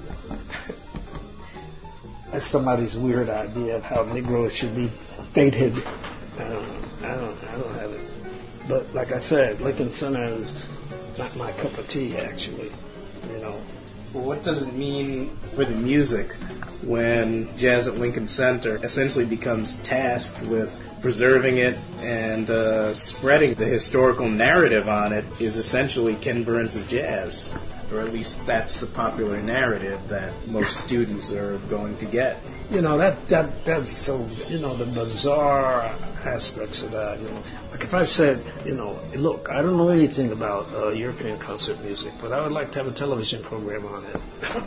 That's somebody's weird idea of how Negroes should be fated. I don't have it. But like I said, Lincoln Center is not my cup of tea, actually. You know.
Well, what does it mean for the music when Jazz at Lincoln Center essentially becomes tasked with preserving it and spreading the historical narrative on it is essentially Ken Burns of jazz? Or at least that's the popular narrative that most students are going to get.
You know, that's so, you know, the bizarre aspects of that, you know. Like if I said, you know, look, I don't know anything about European concert music, but I would like to have a television program on it.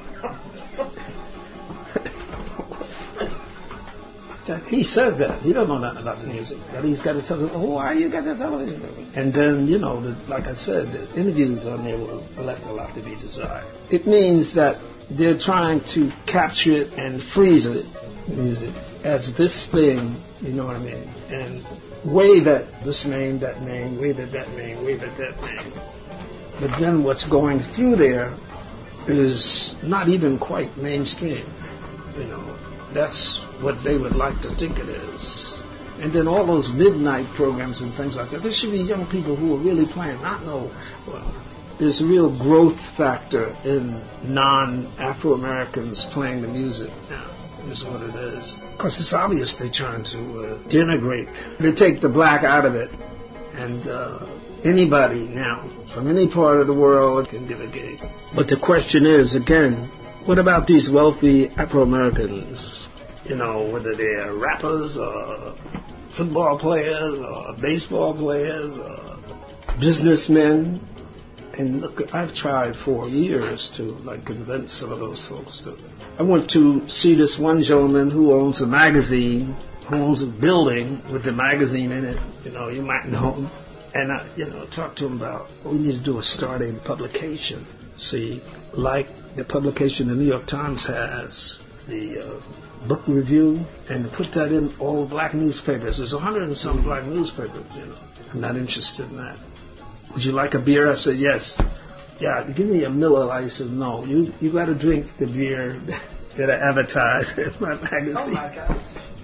He says that. He don't know nothing about the music. But he's got to tell them, oh, why you got that television program? And then, you know, like I said, the interviews on there were left a lot to be desired. It means that they're trying to capture it and freeze it, music, as this thing, you know what I mean? And wave at this name, that name, wave at that name, wave at that name. But then what's going through there is not even quite mainstream, you know. That's what they would like to think it is. And then all those midnight programs and things like that, there should be young people who are really playing. Well, there's a real growth factor in non-Afro-Americans playing the music now, is what it is. Of course, it's obvious they're trying to denigrate. They take the black out of it, and anybody now, from any part of the world, can get a gig. But the question is, again, what about these wealthy Afro-Americans? You know, whether they're rappers or football players or baseball players or businessmen. And look, I've tried for years to convince some of those folks to. I went to see this one gentleman who owns a magazine, who owns a building with the magazine in it. You know, you might know him. And I, talked to him about we need to do a starting publication. See, like the publication the New York Times has, the book review, and put that in all black newspapers. There's 100 and some black newspapers, I'm not interested in that. Would you like a beer? I said, yes. Yeah, give me a Miller Lite. He said, no, you got to drink the beer that I advertise in my magazine. Oh, my God.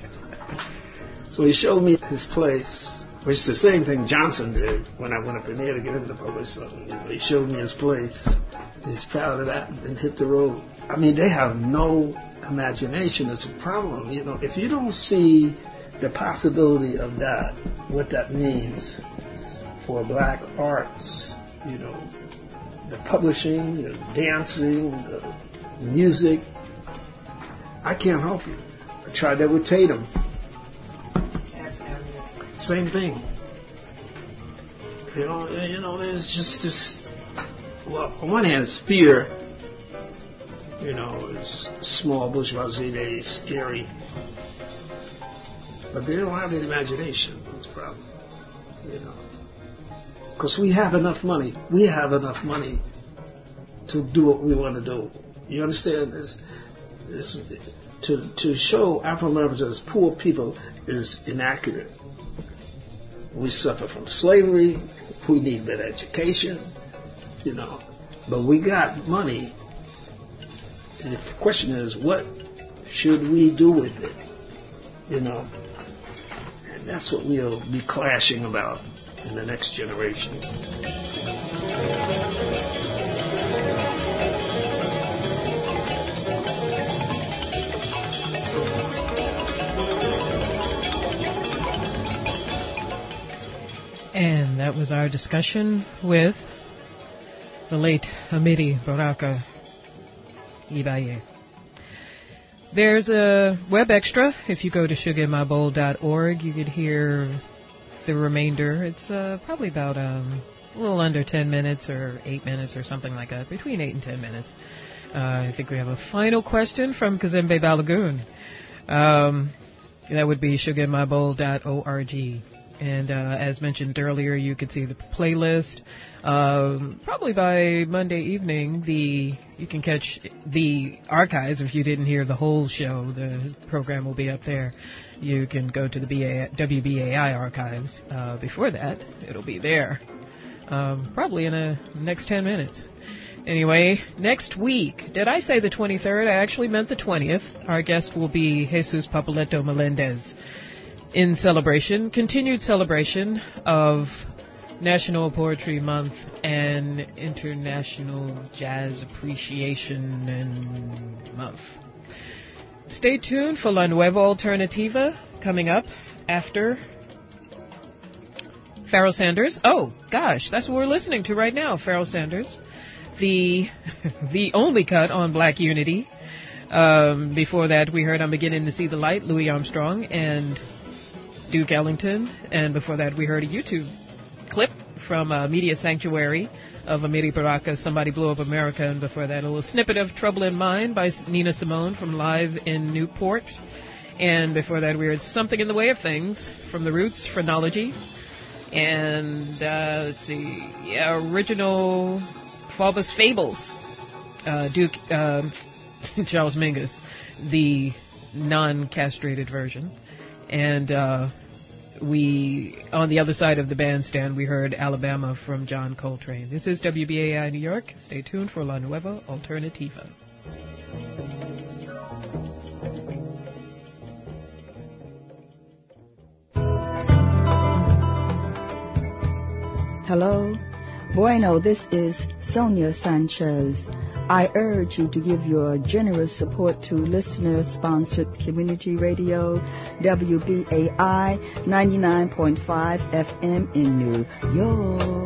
So he showed me his place, which is the same thing Johnson did when I went up in there to get him to publish something. He showed me his place. He's proud of that and hit the road. I mean, they have no imagination. It's a problem. If you don't see the possibility of that, what that means for black arts, the publishing, the dancing, the music, I can't help you. I tried that with Tatum. Same thing. There's just this. Well, on one hand, it's fear. It's small bourgeoisie, they're scary. But they don't have the imagination. That's the problem. Because we have enough money. We have enough money to do what we want to do. You understand? To show Afro-Americans as poor people is inaccurate. We suffer from slavery. We need better education. But we got money. And the question is, what should we do with it? And that's what we'll be clashing about in the next generation.
And that was our discussion with the late Hamidi Baraka Ibaye. There's a web extra. If you go to sugarinmybowl.org, you could hear the remainder. It's probably about a little under 10 minutes or 8 minutes or something like that, between 8 and 10 minutes. I think we have a final question from Kazembe Balagoon. That would be sugarinmybowl.org. And as mentioned earlier, you could see the playlist. Probably by Monday evening, you can catch the archives. If you didn't hear the whole show, the program will be up there. You can go to the WBAI archives. Before that, it'll be there. Probably in the next 10 minutes. Anyway, next week, did I say the 23rd? I actually meant the 20th. Our guest will be Jesus Papoleto Melendez. In continued celebration of National Poetry Month and International Jazz Appreciation Month. Stay tuned for La Nueva Alternativa coming up after Pharoah Sanders. Oh, gosh, that's what we're listening to right now, Pharoah Sanders. The only cut on Black Unity. Before that, we heard I'm Beginning to See the Light, Louis Armstrong and Duke Ellington. And before that, we heard a YouTube clip from Media Sanctuary of Amiri Baraka, Somebody Blew Up America. And before that, a little snippet of Trouble in Mind by Nina Simone from Live in Newport. And before that, we heard Something in the Way of Things from The Roots, Phrenology. And, let's see, original Faubus Fables, Duke, Charles Mingus, the non-castrated version. And on the other side of the bandstand, we heard Alabama from John Coltrane. This is WBAI New York. Stay tuned for La Nueva Alternativa.
Hello. Bueno, this is Sonia Sanchez. I urge you to give your generous support to listener-sponsored community radio, WBAI 99.5 FM in New York.